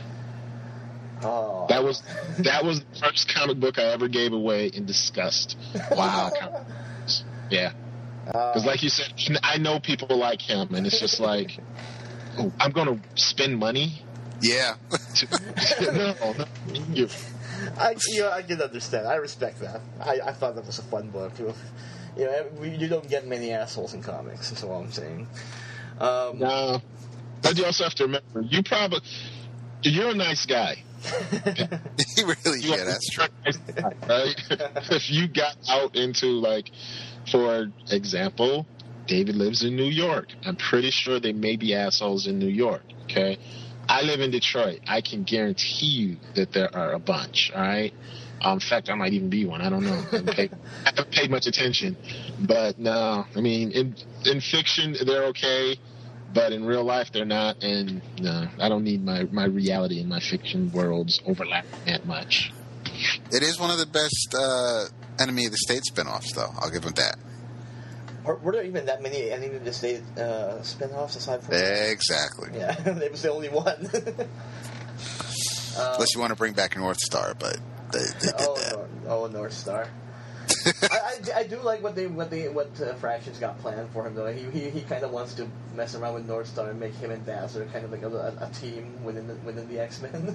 Oh. That was that was the first comic book I ever gave away in disgust. Wow. Yeah. Because like you said, I know people like him, and it's just like, oh, I'm going to spend money? Yeah. to, no, no. You. I, you know, I can understand. I respect that. I, I thought that was a fun book. You know, we, you don't get many assholes in comics, that's all I'm saying. Um, No. But you also have to remember, you probably, you're a nice guy. He really, yeah, that's true. Right? If you got out into, like, for example, David lives in New York. I'm pretty sure there may be assholes in New York, okay? I live in Detroit. I can guarantee you that there are a bunch, all right? Um, in fact, I might even be one. I don't know. I haven't paid, I haven't paid much attention. But, no, I mean, in, in fiction, they're okay. But in real life, they're not, and no, I don't need my, my reality and my fiction worlds overlapping that much. It is one of the best uh, Enemy of the State spinoffs, though. I'll give them that. Were, were there even that many Enemy of the State uh, spin-offs aside from Exactly. Yeah, it was the only one. um, Unless you want to bring back North Star, but they, they did oh, that. North, oh, North Star. I, I, I do like what they what they what uh, Fraction's got planned for him though. He he, he kind of wants to mess around with North Star and make him and Dazzler kind of like a, a team within the, within the X-Men.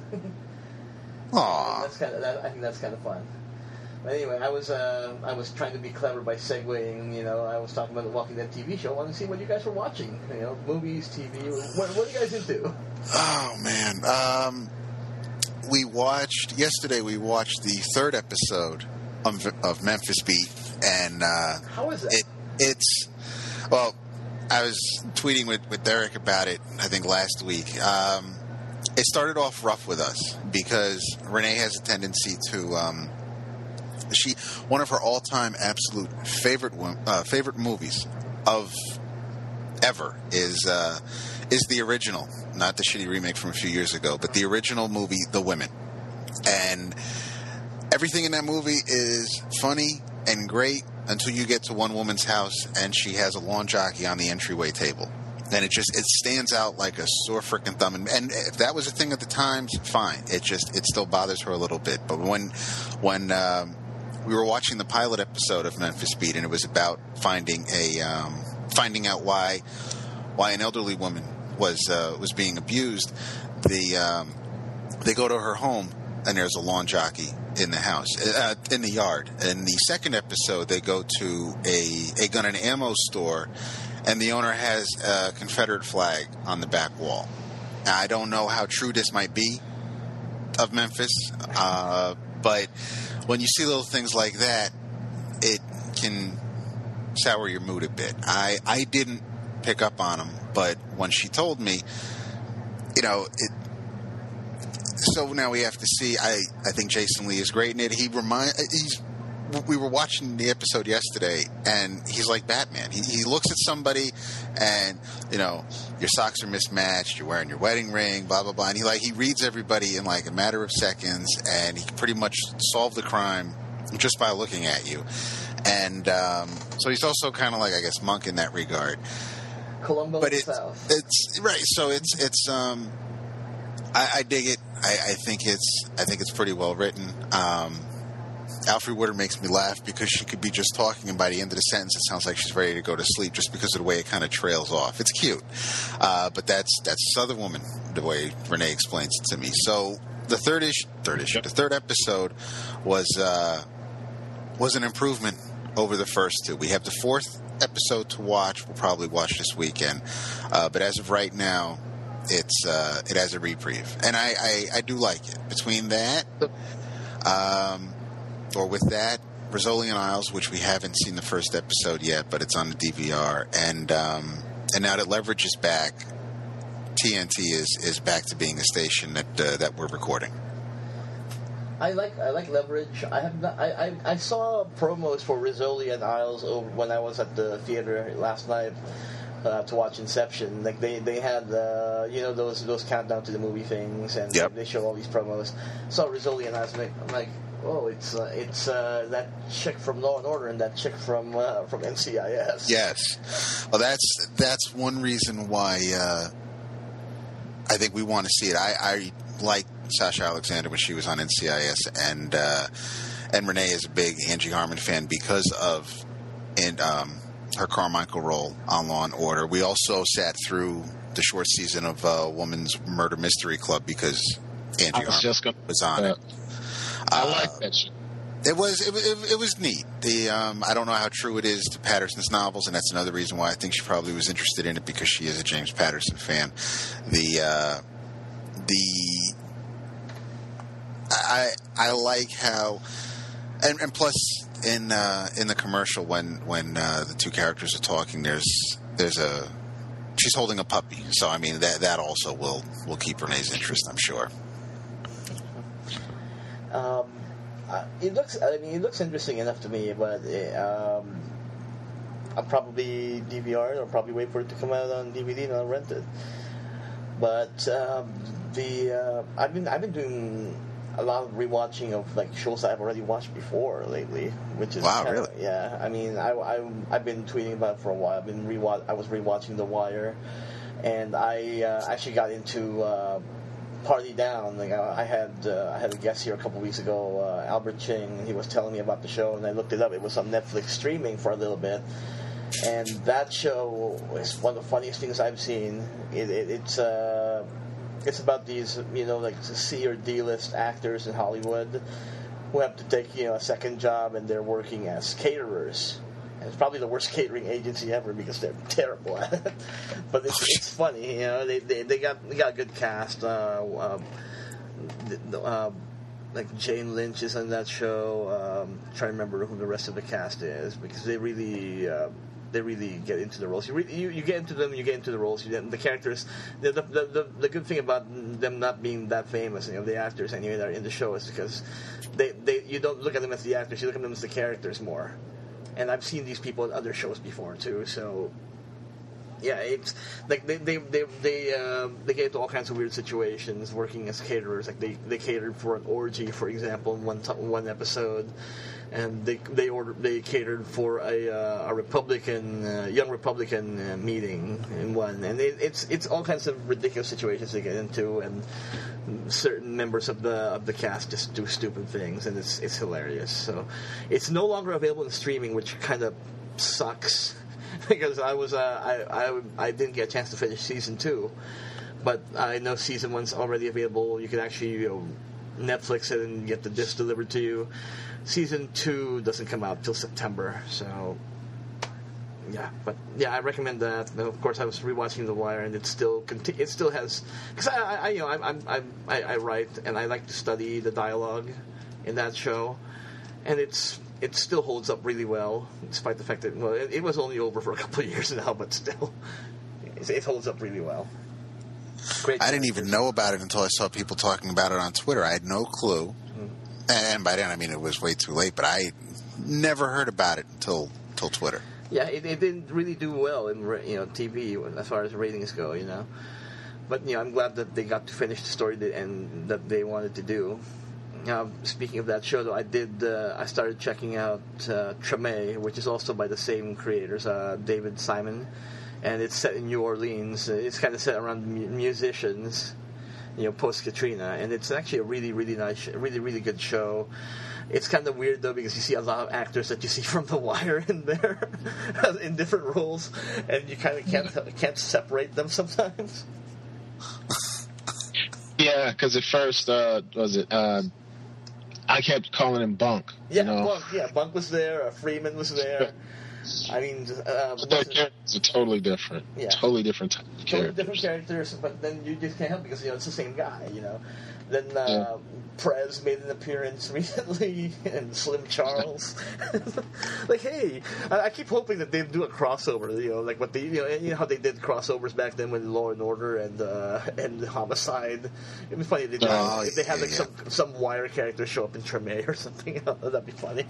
Aww. That's kind of that, I think that's kind of fun. But anyway, I was uh, I was trying to be clever by segueing. You know, I was talking about the Walking Dead T V show. I wanted to see what you guys were watching. You know, movies, T V. What, what are you guys into? Oh man, um, we watched yesterday. We watched the third episode of, of Memphis Beat, and uh, how is that? It it's well, I was tweeting with, with Derek about it. I think last week. Um, it started off rough with us because Renee has a tendency to. Um, She one of her all-time absolute favorite uh, favorite movies of ever is uh, is the original, not the shitty remake from a few years ago, but the original movie, The Women. And everything in that movie is funny and great until you get to one woman's house and she has a lawn jockey on the entryway table. And it just it stands out like a sore frickin' thumb. And, and if that was a thing at the time, fine. It just it still bothers her a little bit. But when when um, we were watching the pilot episode of Memphis Beat, and it was about finding a um, finding out why why an elderly woman was uh, was being abused. The um, they go to her home, and there's a lawn jockey in the house, uh, in the yard. In the second episode, they go to a a gun and ammo store, and the owner has a Confederate flag on the back wall. Now, I don't know how true this might be of Memphis, uh, but when you see little things like that, it can sour your mood a bit. I, I didn't pick up on them. But when she told me, you know, it. So now we have to see. I, I think Jason Lee is great in it. He remind he's. We were watching the episode yesterday, and he's like Batman. He, he looks at somebody, and you know, your socks are mismatched. You're wearing your wedding ring, blah blah blah. And he like he reads everybody in like a matter of seconds, and he can pretty much solve the crime just by looking at you. And um, so he's also kind of like, I guess, Monk in that regard. Columbo but it's, South. It's right. So it's it's. Um, I, I dig it. I, I think it's I think it's pretty well written. Um, Alfre Woodard makes me laugh because she could be just talking, and by the end of the sentence, it sounds like she's ready to go to sleep just because of the way it kind of trails off. It's cute, uh, but that's that's Southern Woman, the way Renee explains it to me. So the third issue, third issue, the third episode was uh, was an improvement over the first two. We have the fourth episode to watch. We'll probably watch this weekend, uh, but as of right now, it's uh, it has a reprieve, and I, I, I do like it. Between that. Um, Or with that, Rizzoli and Isles, which we haven't seen the first episode yet, but it's on the D V R, and um, and now that Leverage is back, T N T is, is back to being a station that uh, that we're recording. I like I like Leverage. I have not, I, I I saw promos for Rizzoli and Isles over when I was at the theater last night uh, to watch Inception. Like they they had uh, you know those those countdown to the movie things, and yep. they show all these promos. Saw Rizzoli and Isles. I'm like. I'm like Oh, it's uh, it's uh, that chick from Law and Order and that chick from uh, from N C I S. Yes, well, that's that's one reason why uh, I think we want to see it. I, I like Sasha Alexander when she was on N C I S, and uh, and Renee is a big Angie Harmon fan because of and um, her Carmichael role on Law and Order. We also sat through the short season of uh, Woman's Murder Mystery Club because Angie was Harmon just gonna, was on uh, it. I uh, like that shit. It was it, it, it was neat. The um, I don't know how true it is to Patterson's novels, and that's another reason why I think she probably was interested in it because she is a James Patterson fan. The uh, the I I like how and, and plus in uh, in the commercial when when uh, the two characters are talking, there's there's a she's holding a puppy, so I mean that that also will will keep Renee's interest, I'm sure. Um, uh, it looks. I mean, it looks interesting enough to me, but it, um, I'll probably D V R it or probably wait for it to come out on D V D and I'll rent it. But um, the uh, I've been I've been doing a lot of rewatching of like shows that I've already watched before lately, which is wow, kinda, really? Yeah. I mean, I, I I've been tweeting about it for a while. I've been rewatch. I was rewatching The Wire, and I uh, actually got into. Uh, Party Down. Like I, I had, uh, I had a guest here a couple weeks ago, uh, Albert Ching, and he was telling me about the show, and I looked it up. It was on Netflix streaming for a little bit, and that show is one of the funniest things I've seen. It, it, it's, uh, it's about these, you know, like C or D list actors in Hollywood who have to take, you know, a second job, and they're working as caterers. It's probably the worst catering agency ever because they're terrible at it. But it's, it's funny, you know. They they, they got they got a good cast. Uh, um, the, uh, like Jane Lynch is on that show. Um, I'm trying to remember who the rest of the cast is because they really uh, they really get into the roles. You, re- you you get into them, you get into the roles. You get, the characters. The the, the the good thing about them not being that famous, you know, the actors anyway that are in the show is because they they you don't look at them as the actors, you look at them as the characters more. And I've seen these people in other shows before too, so yeah, it's like they they they they, uh, they get into all kinds of weird situations working as caterers. Like they, they catered for an orgy, for example, in one t- one episode, and they they ordered they catered for a uh, a Republican uh, young Republican uh, meeting in one, and it, it's it's all kinds of ridiculous situations they get into, and certain members of the of the cast just do stupid things, and it's it's hilarious. So it's no longer available in streaming, which kind of sucks because I was uh, I, I I didn't get a chance to finish season two, but I know season one's already available. You can actually you know, Netflix it and get the disc delivered to you. Season two doesn't come out till September, so. Yeah, but yeah, I recommend that. Of course, I was rewatching The Wire, and it still conti- it still has because I, I, you know, I'm, I'm, I, I write and I like to study the dialogue in that show, and it's it still holds up really well, despite the fact that well, it, it was only over for a couple of years now, but still, It, it holds up really well. Great. I didn't even know about it until I saw people talking about it on Twitter. I had no clue. Mm. And by then, I mean, it was way too late, but I never heard about it until, until Twitter. Yeah, it, it didn't really do well in, you know, T V as far as ratings go, you know. But, you know, I'm glad that they got to finish the story that, and that they wanted to do. Now, speaking of that show, though, I did. Uh, I started checking out uh, Treme, which is also by the same creators, uh, David Simon, and it's set in New Orleans. It's kind of set around mu- musicians, you know, post Katrina, and it's actually a really, really nice, really, really good show. It's kind of weird though because you see a lot of actors that you see from The Wire in there, in different roles, and you kind of can't can't separate them sometimes. Yeah, because at first, uh, was it? Uh, I kept calling him Bunk. Yeah, you know? Bunk. Yeah, Bunk was there. Uh, Freeman was there. I mean, uh, but their characters are totally different. Yeah. Totally different type of totally characters. different characters, but then you just can't help because you know it's the same guy. You know. Then uh, yeah. Prez made an appearance recently, and Slim Charles. Like, hey, I, I keep hoping that they'd do a crossover. You know, like what they, you know, you know how they did crossovers back then with Law and Order and uh, and Homicide. It'd be funny if they, oh, if they had like yeah. some some Wire character show up in Treme or something. That'd be funny.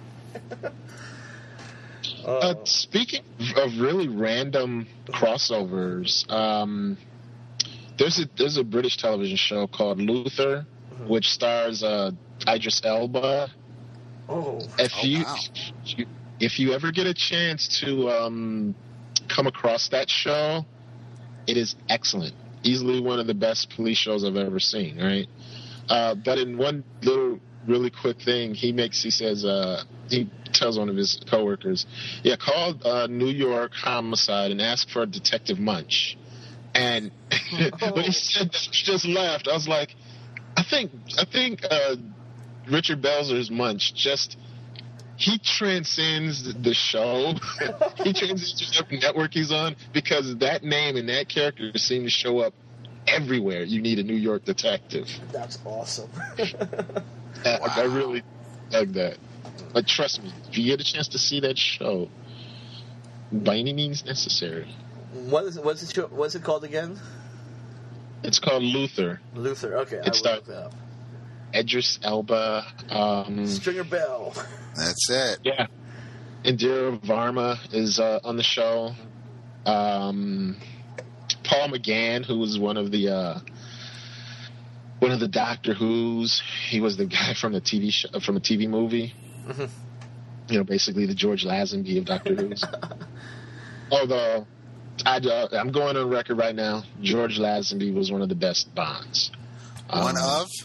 uh, uh, speaking of really random crossovers. Um, There's a there's a British television show called Luther, mm-hmm. which stars uh, Idris Elba. Oh, if oh, you, wow. if you if you ever get a chance to um, come across that show, it is excellent. Easily one of the best police shows I've ever seen. Right, uh, but in one little really quick thing, he makes he says uh, he tells one of his coworkers, yeah, call uh, New York Homicide and ask for Detective Munch. And oh. when he said that, he just laughed. I was like, I think I think uh, Richard Belzer's Munch just he transcends the show. He transcends every network he's on because that name and that character seem to show up everywhere. You need a New York detective. That's awesome. I, wow. I really dug that. But trust me, if you get a chance to see that show, by any means necessary. What is what's it? What's it called again? It's called Luther. Luther. Okay, it's I will look that up. Idris Elba. Um, Stringer Bell. That's it. Yeah. Indira Varma is uh, on the show. Um, Paul McGann, who was one of the uh, one of the Doctor Who's. He was the guy from the T V show, from a T V movie. Mm-hmm. You know, basically the George Lazenby of Doctor Who's. Although. I, uh, I'm going on record right now. George Lazenby was one of the best Bonds. One um, of?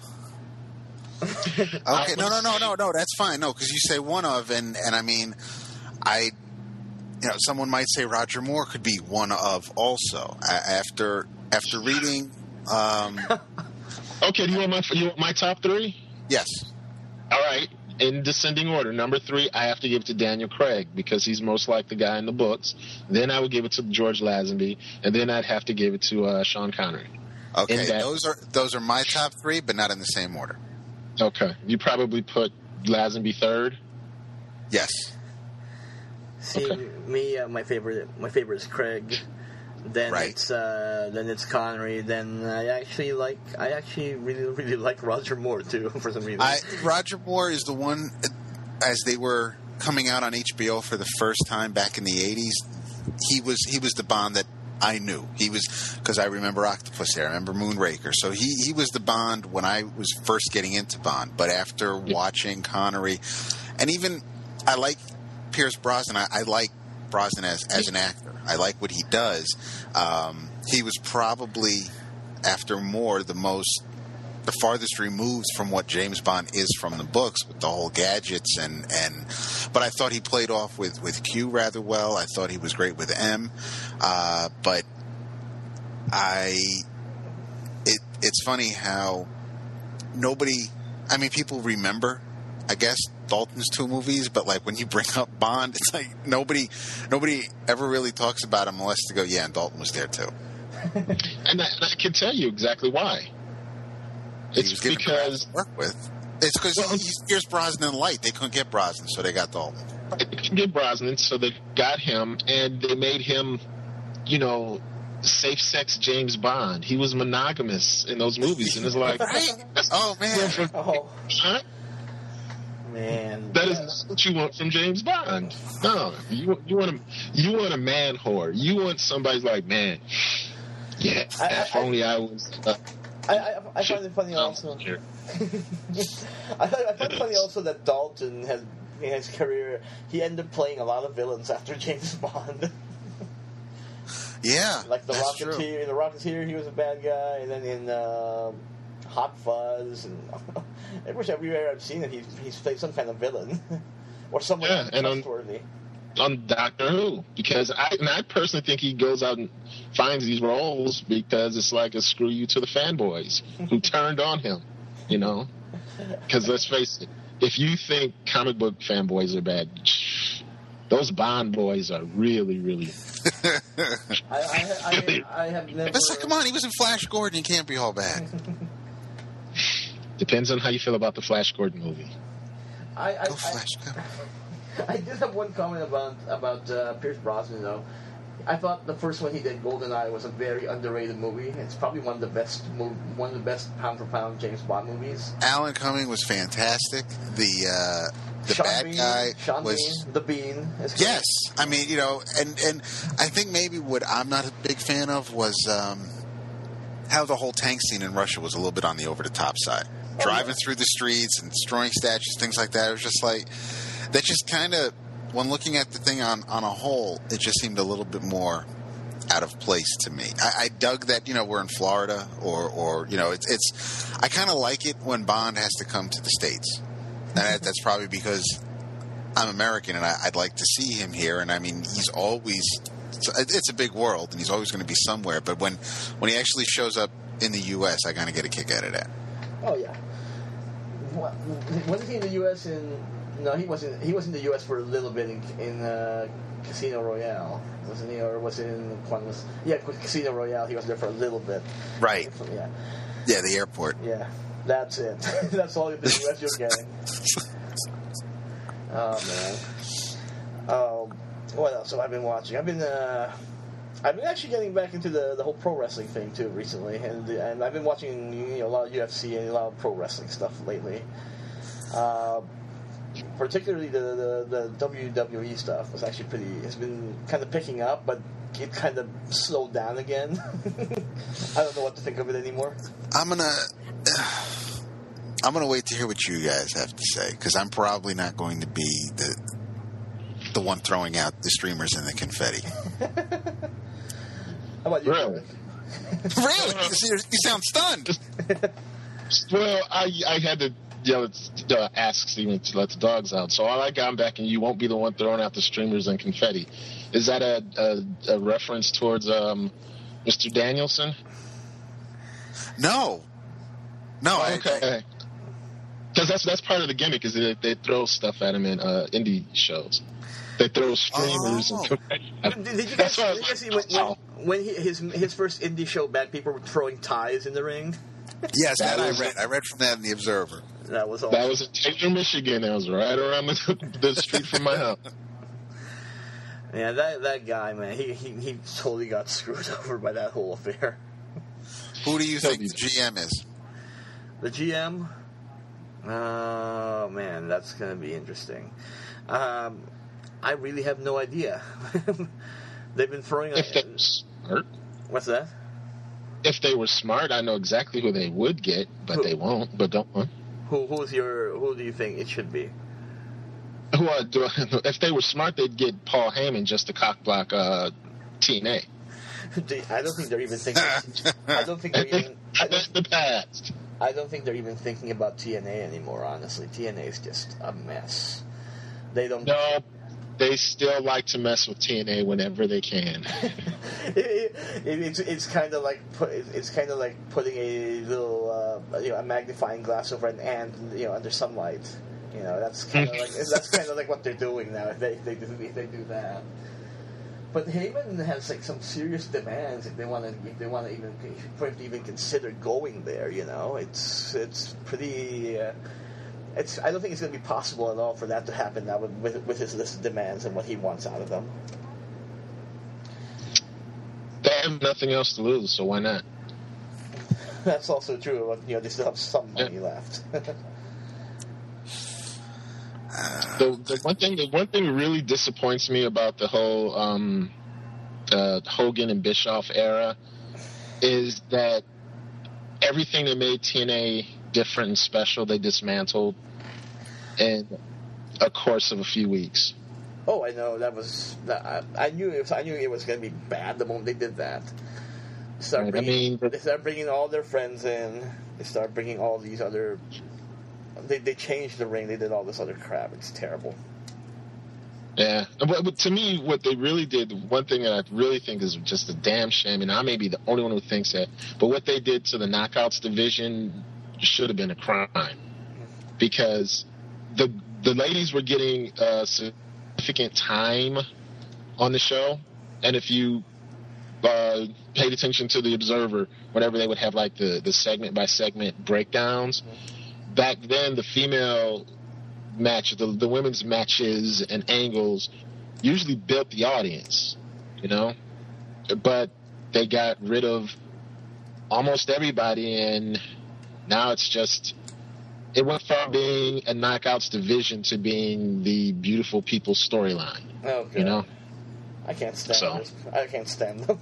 Okay, no, no, no, no, no. That's fine. No, because you say one of, and and I mean, I, you know, someone might say Roger Moore could be one of also. A- after after reading. Um, okay, do you want my you want my top three? Yes. All right. In descending order, number three, I have to give it to Daniel Craig because he's most like the guy in the books. Then I would give it to George Lazenby, and then I'd have to give it to uh, Sean Connery. Okay, that, those are those are my top three, but not in the same order. Okay, you probably put Lazenby third. Yes. See, okay. me, uh, my favorite, my favorite is Craig. Then right. it's uh, then it's Connery. Then I actually like I actually really really like Roger Moore too for some reason. I, Roger Moore is the one as they were coming out on H B O for the first time back in the eighties. He was he was the Bond that I knew. He was because I remember Octopus there. I remember Moonraker. So he, he was the Bond when I was first getting into Bond. But after yeah. watching Connery, and even I like Pierce Brosnan. I, I like Brosnan as as an actor. I like what he does. Um, he was probably, after Moore, the most, the farthest removed from what James Bond is from the books with the whole gadgets and, and but I thought he played off with, with Q rather well. I thought he was great with M. Uh, but I, it it's funny how nobody, I mean, people remember, I guess, Dalton's two movies, but like when you bring up Bond, it's like nobody nobody ever really talks about him unless they go, yeah, and Dalton was there too. and, I, and I can tell you exactly why. It's because to work with. It's because well, he's Pierce Brosnan light. They couldn't get Brosnan, so they got Dalton. They couldn't get Brosnan, so they got him, and they made him, you know, safe sex James Bond. He was monogamous in those movies, and it's like, oh man, oh huh? man, that yeah. is not what you want from James Bond. No, you you want a you want a man whore. You want somebody like, man, yeah. I, if I, only I was. Uh, I, I, I find it funny also. I, I find it funny also that Dalton has in his career he ended up playing a lot of villains after James Bond. Yeah, like the that's Rocketeer. true. In the Rocketeer, he was a bad guy, and then in um Hot Fuzz, and pretty much everywhere I've seen him, he's he's played some kind of villain or someone Yeah, and on- trustworthy. on Doctor Who, because I and I personally think he goes out and finds these roles because it's like a screw you to the fanboys who turned on him, you know. Because let's face it, if you think comic book fanboys are bad, those Bond boys are really, really. I, I, I, I have never. It's like, come on, he was in Flash Gordon. He can't be all bad. Depends on how you feel about the Flash Gordon movie. I, I, Go Flash, go. I, I did have one comment about about uh, Pierce Brosnan though. I thought the first one he did, GoldenEye, was a very underrated movie. It's probably one of the best, mov- one of the best pound for pound James Bond movies. Alan Cumming was fantastic. The uh, the Sean bad Bean, guy Sean was. Bean, the Bean. Is great. Yes, I mean, you know, and and I think maybe what I'm not a big fan of was um, how the whole tank scene in Russia was a little bit on the over the top side. Oh, Driving yeah. through the streets and destroying statues, things like that. It was just like that. Just kind of, when looking at the thing on on a whole, it just seemed a little bit more out of place to me. I, I dug that, you know, we're in Florida, or or you know, it's it's. I kind of like it when Bond has to come to the States, and that, that's probably because I'm American and I, I'd like to see him here. And I mean, he's always, it's a big world and he's always going to be somewhere. But when, when he actually shows up in the U S, I kind of get a kick out of that. Oh yeah. What, wasn't he in the U S in? No, he wasn't. He was in the U S for a little bit in, in uh, Casino Royale, wasn't he? Or was it in Qantas? Yeah, Casino Royale. He was there for a little bit. Right. Yeah. Yeah, the airport. Yeah. That's it. That's all the U S you're getting. Oh man. Um, what else have I been watching? I've been uh, I've been actually getting back into the, the whole pro wrestling thing too recently, and and I've been watching, you know, a lot of U F C and a lot of pro wrestling stuff lately. Uh, particularly the, the the W W E stuff was actually pretty. It's been kind of picking up, but it kind of slowed down again. I don't know what to think of it anymore. I'm gonna. Uh, I'm gonna wait to hear what you guys have to say, because I'm probably not going to be the the one throwing out the streamers and the confetti. How about you? Really? Really? You, you sound stunned. Well, I I had to yell at, uh, ask Steven to let the dogs out, so all I got back, and you won't be the one throwing out the streamers and confetti. Is that a a, a reference towards um, Mister Danielson? No. No. Oh, I, okay. Because that's that's part of the gimmick, is that they throw stuff at him in uh, indie shows. They throw streamers Oh. and confetti at him. Did, did you That's guys, why I did you guys was like, see when, wow. when, when he, his his first indie show back, people were throwing ties in the ring? yes, that, That I was- read. I read from that in the Observer. That was awesome. That was in Taylor, Michigan. That was right around the, the street from my house. Yeah, that that guy, man, he, he he totally got screwed over by that whole affair. Who do you He'll think be the G M is? The G M, oh man, that's gonna be interesting. Um, I really have no idea. They've been throwing. If they were smart, What's that? if they were smart, I know exactly who they would get, but Who? they won't. But don't. Who who's your who do you think it should be? Who are, do, if they were smart, they'd get Paul Heyman just to cockblock uh, T N A. I don't think they're even thinking. I don't think they're even. I That's don't, the past. I don't think they're even thinking about T N A anymore. Honestly, T N A is just a mess. They don't. No, they still like to mess with T N A whenever they can. it, it, it's it's kind of like put, it's kind of like putting a little uh, you know a magnifying glass over an ant, you know, under sunlight. You know, that's kind of like that's kind of like what they're doing now. If they if they do if they do that. But Heyman has like some serious demands if they want to if they want to even for him to even consider going there. You know, it's it's pretty. Uh, it's I don't think it's going to be possible at all for that to happen now with with, with his list of demands and what he wants out of them. That have nothing else to lose, so why not? That's also true. You know, they still have some money yeah. left. the, the one thing, the one thing really disappoints me about the whole um, uh, Hogan and Bischoff era is that everything that made T N A different and special, they dismantled in a course of a few weeks. Oh, I know that was. I, I knew it was. I knew it was going to be bad the moment they did that. They start right, bringing. I mean, they start bringing all their friends in. They start bringing all these other. They they changed the ring. They did all this other crap. It's terrible. Yeah, but, but to me, what they really did, one thing that I really think is just a damn shame, and I may be the only one who thinks that, but what they did to the Knockouts division should have been a crime, because the the ladies were getting uh, significant time on the show, and if you uh, paid attention to the Observer, whenever they would have like the, the segment by segment breakdowns, mm-hmm. back then the female match, the, the women's matches and angles usually built the audience, you know, but they got rid of almost everybody, and now it's just, it went from being a Knockouts division to being the beautiful people storyline. Okay. You know, I can't stand so, this. I can't stand them.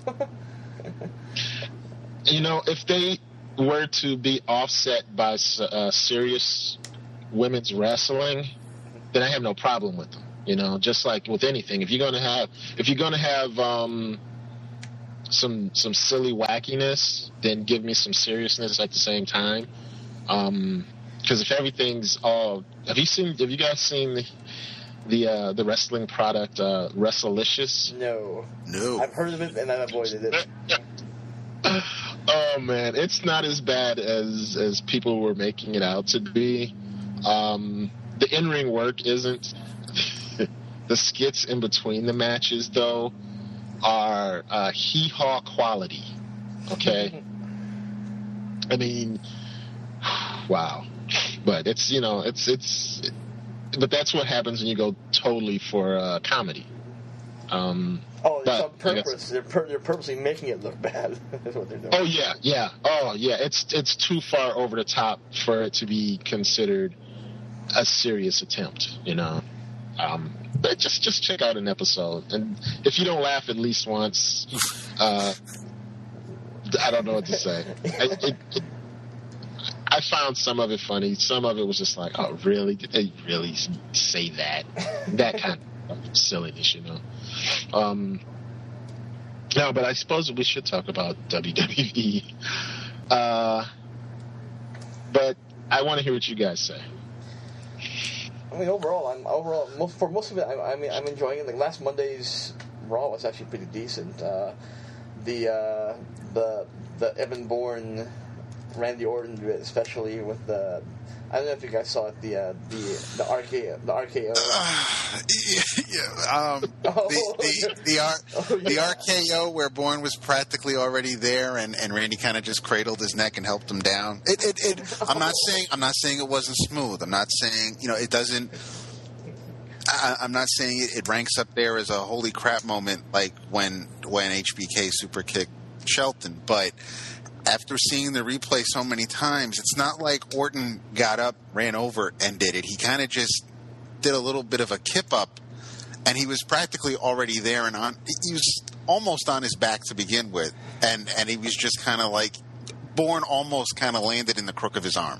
You know, if they were to be offset by uh, serious women's wrestling, then I have no problem with them. You know, just like with anything, if you're gonna have, if you're gonna have um, some some silly wackiness, then give me some seriousness at the same time. Um, because if everything's all, have you seen? Have you guys seen the the uh, the wrestling product uh, Wrestlelicious? No, no. I've heard of it and I've avoided it. Oh man, it's not as bad as as people were making it out to be. Um, the in-ring work isn't. The skits in between the matches, though, are uh, hee-haw quality. Okay, I mean, wow. But it's, you know, it's it's. But that's what happens when you go totally for uh, comedy. Um, oh, it's but, on purpose. They're, pur- they're purposely making it look bad. That's what they're doing. Oh yeah, yeah. Oh yeah. It's it's too far over the top for it to be considered a serious attempt. You know. Um, but just just check out an episode, and if you don't laugh at least once, uh, I don't know what to say. I, it, it, I found some of it funny. Some of it was just like, oh, really? Did they really say that? That kind of silliness, you know. Um, no, but I suppose we should talk about W W E. Uh, but I want to hear what you guys say. I mean, overall, I'm overall most, for most of it. I, I mean, I'm enjoying it. Like last Monday's Raw was actually pretty decent. Uh, the uh, the the Evan Bourne, Randy Orton bit, especially with the. I don't know if you guys saw it. The uh, the the R K the R K O. Uh, yeah, um, oh, the the the, R, oh, yeah. the R K O where Bourne was practically already there, and, and Randy kind of just cradled his neck and helped him down. It, it, it I'm not saying I'm not saying it wasn't smooth. I'm not saying you know it doesn't. I, I'm not saying it, it ranks up there as a holy crap moment like when when H B K super kicked Shelton, but. After seeing the replay so many times, it's not like Orton got up, ran over, and did it. He kind of just did a little bit of a kip up, and he was practically already there and on. He was almost on his back to begin with, and, and he was just kind of like Bourne almost kind of landed in the crook of his arm.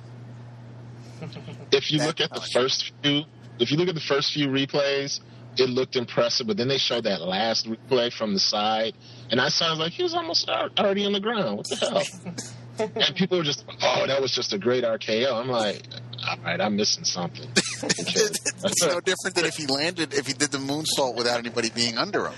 If you look at the first few, if you look at the first few replays, it looked impressive, but then they showed that last replay from the side, and I sounded like he was almost already on the ground. What the hell? And people were just, oh, that was just a great R K O. I'm like, all right, I'm missing something. It's no different than if he landed, if he did the moonsault without anybody being under him.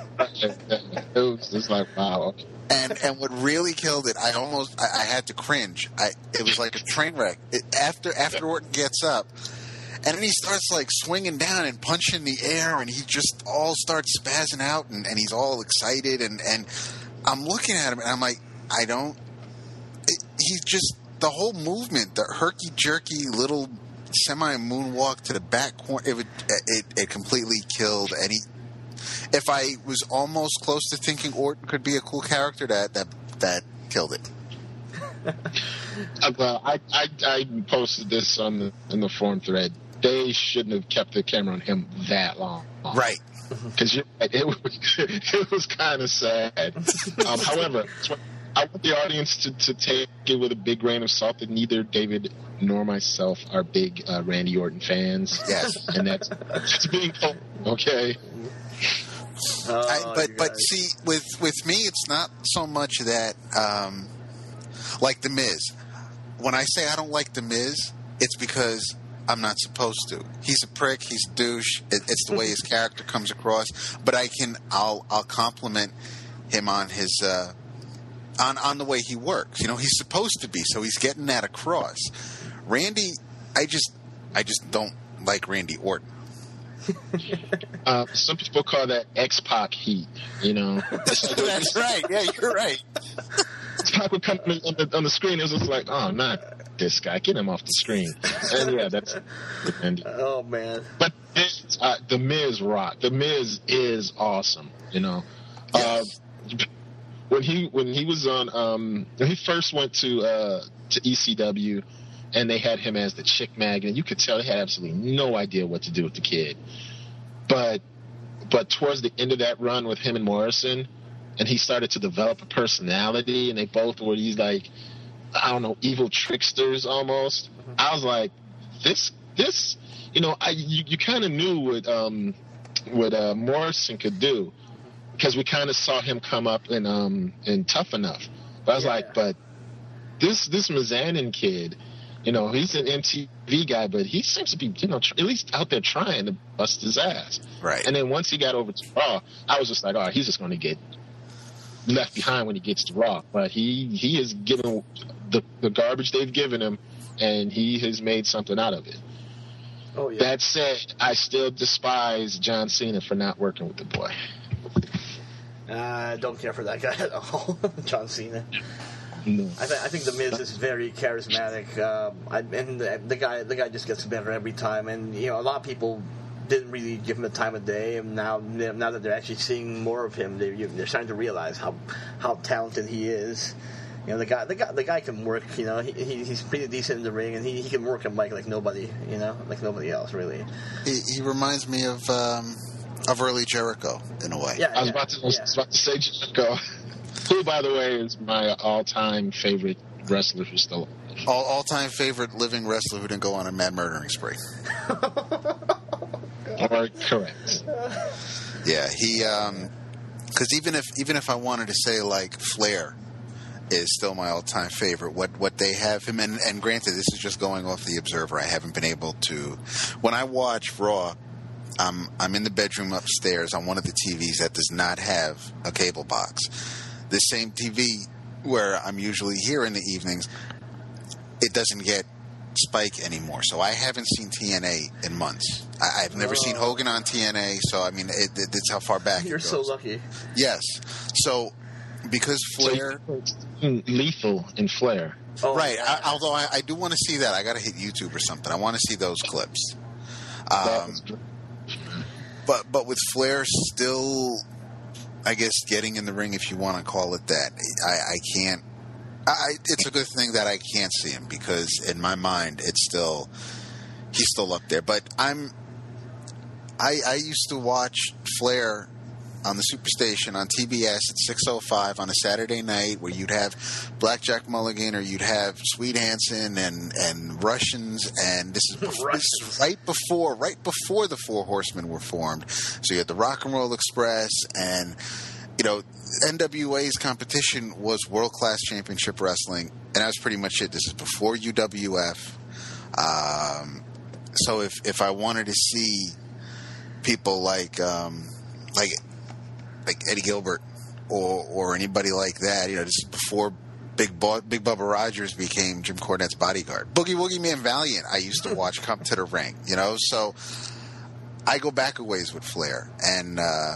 It was just like, wow. And and what really killed it, I almost, I, I had to cringe. I It was like a train wreck. It, after after Orton gets up, and then he starts, like, swinging down and punching the air, and he just all starts spazzing out, and, and he's all excited, and, and I'm looking at him, and I'm like, I don't... It, he's just... The whole movement, the herky-jerky little semi-moonwalk to the back corner, it, would, it, it completely killed any if I was almost close to thinking Orton could be a cool character, that that that killed it. uh, well, I, I I posted this on the in the forum thread. They shouldn't have kept the camera on him that long. Right. Because it was it was kind of sad. Um, however, I want the audience to, to take it with a big grain of salt that neither David nor myself are big uh, Randy Orton fans. Yes, and that's just being told. Okay. Oh, I, but but see, with with me, it's not so much that um, like The Miz. When I say I don't like The Miz, it's because I'm not supposed to. He's a prick. He's a douche. It, it's the way his character comes across. But I can, I'll, I'll compliment him on his, uh, on, on the way he works. You know, he's supposed to be, so he's getting that across. Randy, I just, I just don't like Randy Orton. uh, some people call that X-Pac heat. You know, that's right. Yeah, you're right. Pac would come on the, on the screen. It was just like, oh, not this guy. Get him off the screen. And yeah, that's. And, oh man! But uh, the Miz rock. The Miz is awesome. You know, yes. uh, when he when he was on um, when he first went to uh, to E C W, and they had him as the chick magnet. You could tell they had absolutely no idea what to do with the kid. But but towards the end of that run with him and Morrison, and he started to develop a personality, and they both were these like, I don't know, evil tricksters almost. Mm-hmm. I was like, this, this, you know, I you, you kind of knew what um, what uh, Morrison could do, because we kind of saw him come up in um in Tough Enough. But I was yeah. like, but this this Mizanin kid, you know, he's an M T V guy, but he seems to be, you know, tr- at least out there trying to bust his ass. Right. And then once he got over to Raw, I was just like, oh, he's just going to get left behind when he gets to Raw. But he he is given the, the garbage they've given him, and he has made something out of it. Oh, yeah. That said, I still despise John Cena for not working with the boy. I uh, don't care for that guy at all, John Cena. No. I, th- I think the Miz is very charismatic, um, I, and the, the guy the guy just gets better every time. And you know, a lot of people didn't really give him the time of day, and now now that they're actually seeing more of him, they're, they're starting to realize how how talented he is. You know, the guy the guy the guy can work. You know, he, he he's pretty decent in the ring, and he, he can work a mic like nobody. You know, like nobody else really. He, he reminds me of um, of early Jericho in a way. Yeah, I was yeah, about to I was yeah. about to say Jericho. Who, by the way, is my all-time favorite wrestler who's still alive. All, all-time favorite living wrestler who didn't go on a mad murdering spree. Or correct. Yeah, he. Um, because even if even if I wanted to say like Flair is still my all-time favorite, what what they have him and, and granted, this is just going off the Observer. I haven't been able to. When I watch Raw, I'm I'm in the bedroom upstairs on one of the T Vs that does not have a cable box. The same T V where I'm usually here in the evenings, it doesn't get Spike anymore. So I haven't seen T N A in months. I, I've never oh. seen Hogan on T N A, so I mean, it, it, it's how far back You're it goes. so lucky. Yes. So, because Flair... So Lethal in Flair. Oh, right. I, although I, I do want to see that. I got to hit YouTube or something. I want to see those clips. Um, but but with Flair still... I guess getting in the ring, if you want to call it that, I, I can't. I, it's a good thing that I can't see him because in my mind, it's still he's still up there. But I'm. I I used to watch Flair on the Superstation on T B S at six oh five on a Saturday night, where you'd have Blackjack Mulligan or you'd have Sweet Hansen and and Russians, and this is, before, this is right before right before the Four Horsemen were formed. So you had the Rock and Roll Express, and you know N W A's competition was World Class Championship Wrestling, and that was pretty much it. This is before U W F. Um, so if if I wanted to see people like um, like like Eddie Gilbert or or anybody like that, you know, this is before Big Bo- Big Bubba Rogers became Jim Cornette's bodyguard. Boogie Woogie Man Valiant, I used to watch come to the ring, you know. So I go back a ways with Flair, and uh,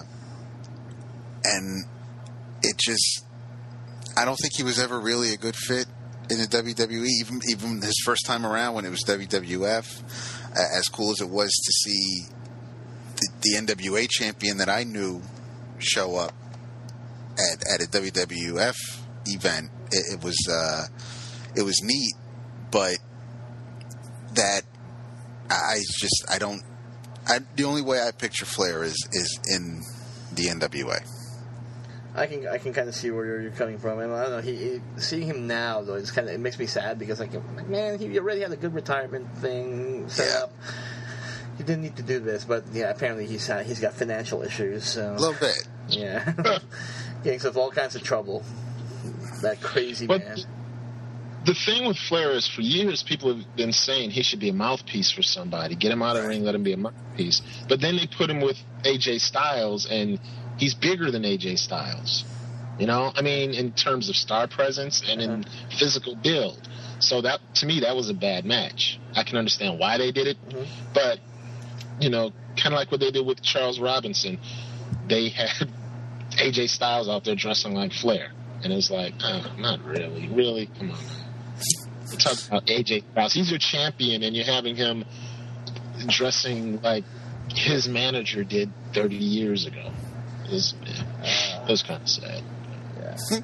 and it just, I don't think he was ever really a good fit in the W W E. Even even his first time around when it was W W F, as cool as it was to see the the N W A champion that I knew show up at at a W W F event. It, it was uh, it was neat, but that I just I don't. I, the only way I picture Flair is is in the N W A. I can I can kind of see where you're, you're coming from, and I don't know. He, he seeing him now though, it's kind of it makes me sad because like man, he already had a good retirement thing set Yeah. up. He didn't need to do this, but yeah, apparently he's had, he's got financial issues. So. A little bit. Yeah, getting himself all kinds of trouble. That crazy But man. the thing with Flair is, for years, people have been saying he should be a mouthpiece for somebody. Get him out of the ring, let him be a mouthpiece. But then they put him with A J Styles, and he's bigger than A J Styles. You know, I mean, in terms of star presence and in Uh-huh. physical build. So that, to me, that was a bad match. I can understand why they did it, Mhm. but you know, kind of like what they did with Charles Robinson. They had A J Styles out there dressing like Flair, and it was like, oh, not really, really, come on. We're talking about A J Styles. He's your champion, and you're having him dressing like his manager did thirty years ago. It was, yeah, it was kind of sad. Yeah.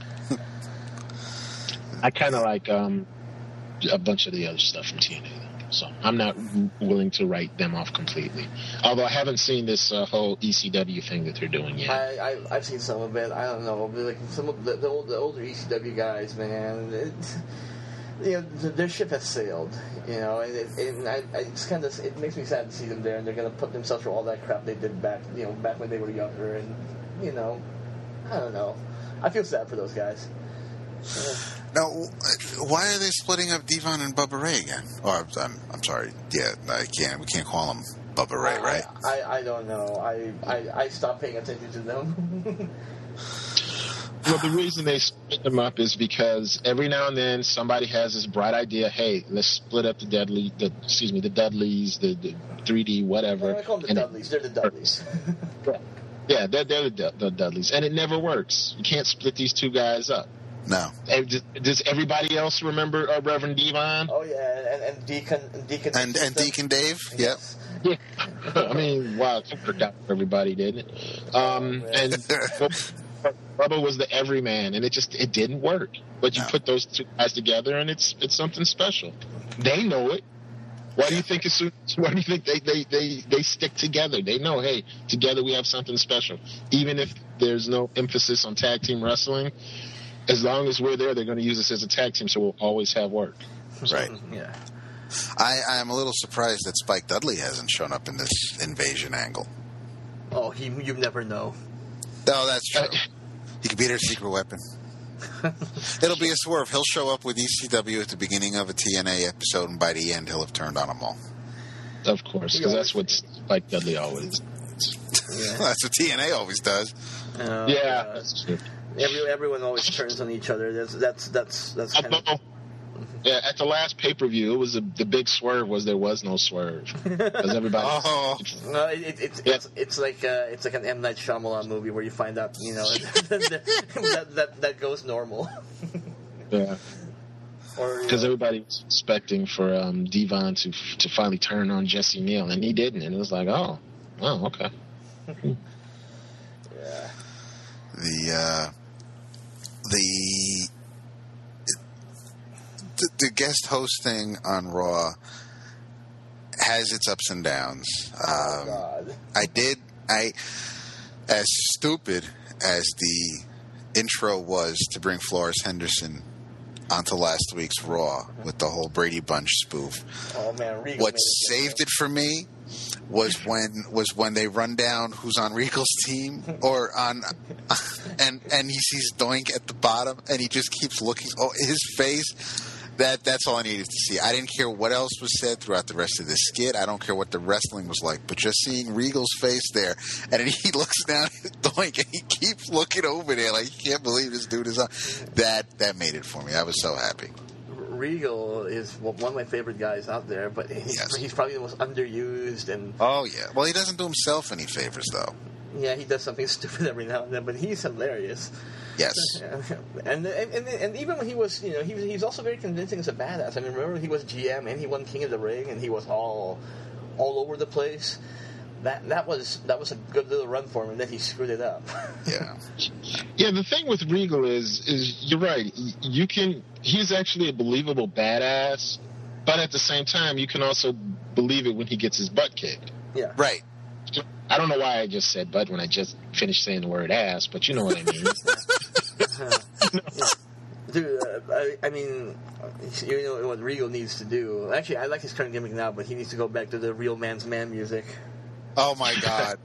I kind of like um, a bunch of the other stuff from T N A. So I'm not willing to write them off completely. Although I haven't seen this uh, whole E C W thing that they're doing yet. I, I I've seen some of it. I don't know, like some of the the, old, the older E C W guys, man. It, you know, their ship has sailed. You know, and, it, and I, I it's kind of it makes me sad to see them there, and they're gonna put themselves through all that crap they did back, you know, back when they were younger, and you know, I don't know. I feel sad for those guys. Uh, Now, why are they splitting up Devon and Bubba Ray again? Or I'm, I'm sorry. Yeah, I can't. We can't call him Bubba Ray, right? I, I, I don't know. I, I, I stopped paying attention to them. Well, the reason they split them up is because every now and then somebody has this bright idea. Hey, let's split up the Dudley, the excuse me, the Dudleys, the, the three D, whatever. I call them the And Dudleys. They're the Dudleys. It, yeah, they're, they're the, the Dudleys, and it never works. You can't split these two guys up. No. And Does, does everybody else remember uh, Reverend Devon? Oh yeah, and, and Deacon, Deacon, And and Deacon Dave? Yep. Yeah. I mean, wow, it worked out for everybody, didn't it? Um, Oh, and Bubba was the everyman, and it just it didn't work. But you No. put those two guys together, and it's it's something special. They know it. Why do you think as soon, why do you think they, they, they, they stick together? They know, hey, together we have something special. Even if there's no emphasis on tag team wrestling, as long as we're there, they're going to use us as a tag team, so we'll always have work. Right. Yeah. I, I'm a little surprised that Spike Dudley hasn't shown up in this invasion angle. Oh, he, you never know. No, that's true. He could be their secret weapon. It'll be a swerve. He'll show up with E C W at the beginning of a T N A episode, and by the end, he'll have turned on them all. Of course, because that's what Spike Dudley always. Yeah. That's what T N A always does. Uh, Yeah, uh, that's true. every, everyone always turns on each other. That's that's that's that's kind of. Although, yeah, at the last pay per view, it was a, the big swerve was there was no swerve because everybody. Oh. No, it, it, it's, Yeah. it's it's like uh, it's like an M Night Shyamalan movie where you find out, you know, that, that that goes normal. Yeah, Or you because know, everybody was expecting for um, Devon to to finally turn on Jesse Neal, and he didn't, and it was like, oh, oh, okay. yeah. The uh, the the, the guest hosting on Raw has its ups and downs. Um, God. I did. I as stupid as the intro was to bring Flores Henderson onto last week's Raw with the whole Brady Bunch spoof. Oh man, Regal What made it saved it for me was when was when they run down who's on Regal's team or on and and he sees Doink at the bottom and he just keeps looking. Oh, his face. That that's all I needed to see. I didn't care what else was said throughout the rest of the skit. I don't care what the wrestling was like, but just seeing Regal's face there, and then he looks down at Doink and he keeps looking over there like he can't believe this dude is on. That that made it for me. I was so happy. Regal is one of my favorite guys out there, but he's, Yes. he's probably the most underused, and Oh yeah. Well, he doesn't do himself any favors though. yeah, he does something stupid every now and then, but he's hilarious. Yes. Yeah. And, and and and even when he was, you know, he was he's also very convincing as a badass. I mean, remember he was G M and he won King of the Ring, and he was all all over the place. that that was that was a good little run for him, and then he screwed it up. Yeah. Yeah, the thing with Regal is, is you're right. You can, he's actually a believable badass, but at the same time, you can also believe it when he gets his butt kicked. Yeah. Right. I don't know why I just said butt when I just finished saying the word ass, but you know what I mean. Yeah. Dude, uh, I, I mean, you know what Regal needs to do. Actually, I like his current gimmick now, but he needs to go back to the real man's man music. Oh my God.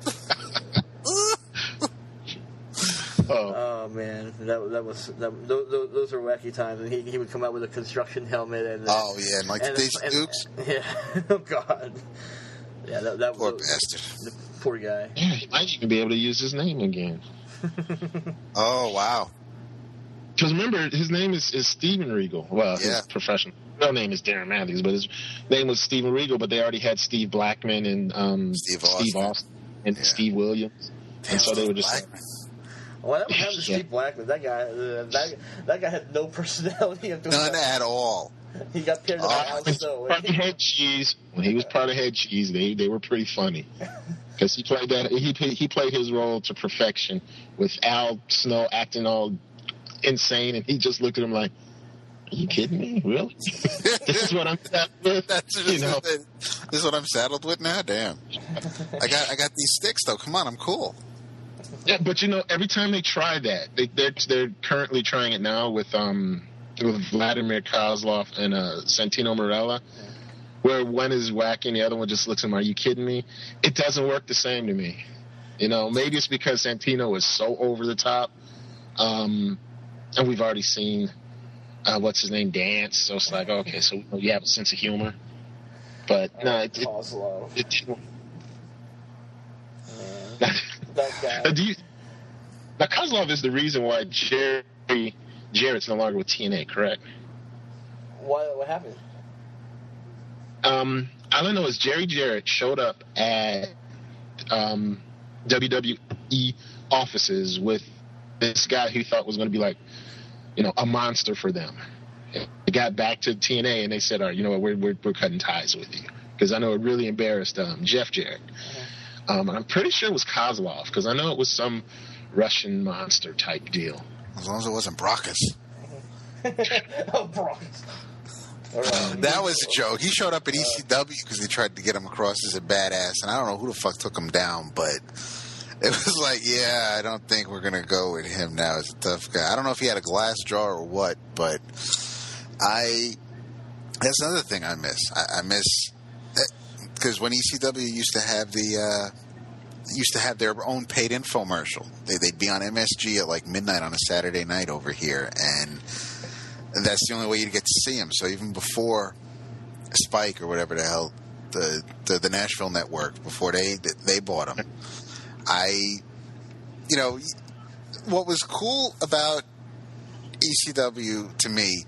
Oh. Oh man, that that was that, those, those are wacky times. And he he would come out with a construction helmet and Oh yeah, and like and, Daisy and, Dukes. Yeah. Oh God. Yeah, that that Poor was bastard. the poor guy. Yeah, he might even be able to use his name again. Oh wow. Because remember, his name is, is Steven Regal. Well, Yeah. his professional real name is Darren Matthews, but his name was Steven Regal. But they already had Steve Blackman and um, Steve Steve Austin. Austin and Yeah. Steve Williams, and so they were just. Blackman. Whatever happened to Yeah. Steve Blackman? That guy, uh, that that guy had no personality. Until None at all. He got paired up Oh. with Al Snow. Part of Head Cheese. When he was part of Head Cheese, they they were pretty funny because he played that he he played his role to perfection with Al Snow acting all insane, and he just looked at him like, "Are you kidding me? Really? This is what I'm saddled with." That's You know? this is what I'm saddled with now. Damn. I got I got these sticks though. Come on, I'm cool. Yeah, but you know, every time they try that, they, they're they're currently trying it now with um with Vladimir Kozlov and uh, Santino Marella, where one is wacky and the other one just looks at him. Are you kidding me? It doesn't work the same to me. You know, maybe it's because Santino is so over the top, um, and we've already seen uh, what's his name dance, so it's like okay, so you have a sense of humor. But no, it, it, Kozlov. it didn't. Man, that guy. Do you, now, Kozlov is the reason why Jerry Jarrett's no longer with T N A, correct? What what happened? Um, all I know is Jerry Jarrett showed up at um, W W E offices with this guy he thought was going to be like, you know, a monster for them. They got back to T N A and they said, all right, you know what, we're, we're, we're cutting ties with you. Because I know it really embarrassed um, Jeff Jarrett. Mm-hmm. Um, I'm pretty sure it was Kozlov, because I know it was some Russian monster type deal. As long as it wasn't Brockus. Oh, Brock. All right. That was a joke. He showed up at E C W because they tried to get him across as a badass, and I don't know who the fuck took him down, but it was like, yeah, I don't think we're gonna go with him now as a tough guy. I don't know if he had a glass jaw or what, but I. That's another thing I miss. I, I miss because when E C W used to have the. Uh, used to have their own paid infomercial. They, they'd be on M S G at like midnight on a Saturday night over here, and that's the only way you'd get to see them. So even before Spike or whatever the hell, the the, the Nashville network, before they they bought them, I, you know, what was cool about E C W to me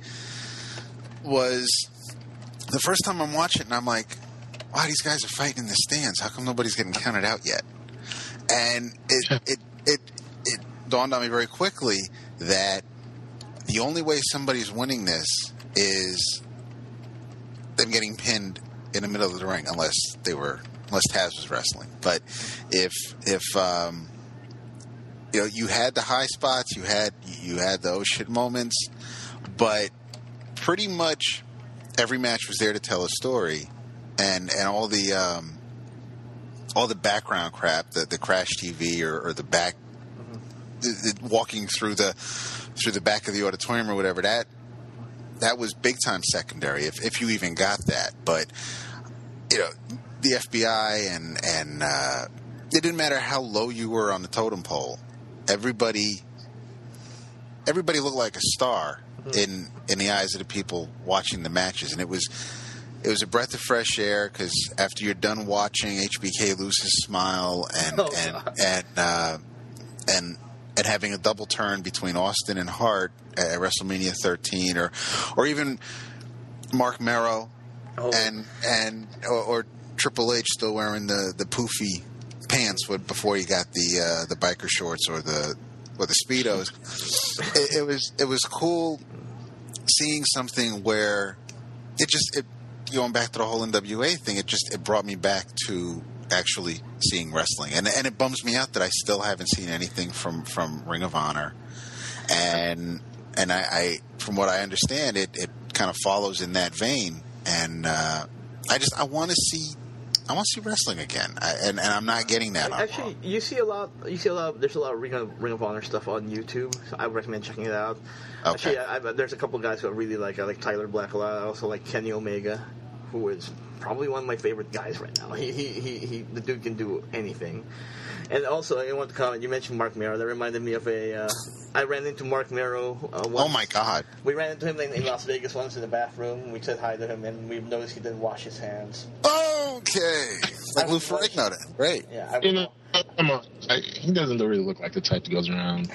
was the first time I'm watching, and I'm like, wow, these guys are fighting in the stands. How come nobody's getting counted out yet? And it, it it it dawned on me very quickly that the only way somebody's winning this is them getting pinned in the middle of the ring, unless they were unless Taz was wrestling. But if if um, you know, you had the high spots, you had you had the oh shit moments, but pretty much every match was there to tell a story, and and all the um, all the background crap, the the Crash T V or, or the back mm-hmm. the, the walking through the through the back of the auditorium or whatever, that that was big time secondary, if if you even got that. But you know, the F B I and and uh, it didn't matter how low you were on the totem pole, everybody everybody looked like a star mm-hmm. in in the eyes of the people watching the matches, and it was. It was a breath of fresh air because after you're done watching H B K lose his smile and oh, and God. and, uh, and and having a double turn between Austin and Hart at WrestleMania thirteen, or or even Mark Merrow oh. and and or, or Triple H still wearing the, the poofy pants with, before he got the uh, the biker shorts or the or the Speedos. It, it was it was cool seeing something where it just it. Going back to the whole N W A thing, it just it brought me back to actually seeing wrestling, and and it bums me out that I still haven't seen anything from, from Ring of Honor, and and I, I from what I understand, it, it kind of follows in that vein, and uh, I just I want to see I want to see wrestling again, I, and and I'm not getting that. Actually, you see a lot. You see a lot. There's a lot of Ring of, Ring of Honor stuff on YouTube. So I recommend checking it out. Okay. Actually, I, I, there's a couple of guys who I really like. I like Tyler Black a lot. I also like Kenny Omega, who is probably one of my favorite guys right now. He he he, he the dude can do anything. And also, I want to comment. You mentioned Mark Mero. That reminded me of a. Uh, I ran into Mark Mero. Uh, once. Oh my God! We ran into him in, in Las Vegas once in the bathroom. We said hi to him, and we noticed he didn't wash his hands. Okay, like Lou Ferrigno did. Great. Yeah, I, You know, come on. I, he doesn't really look like the type that goes around.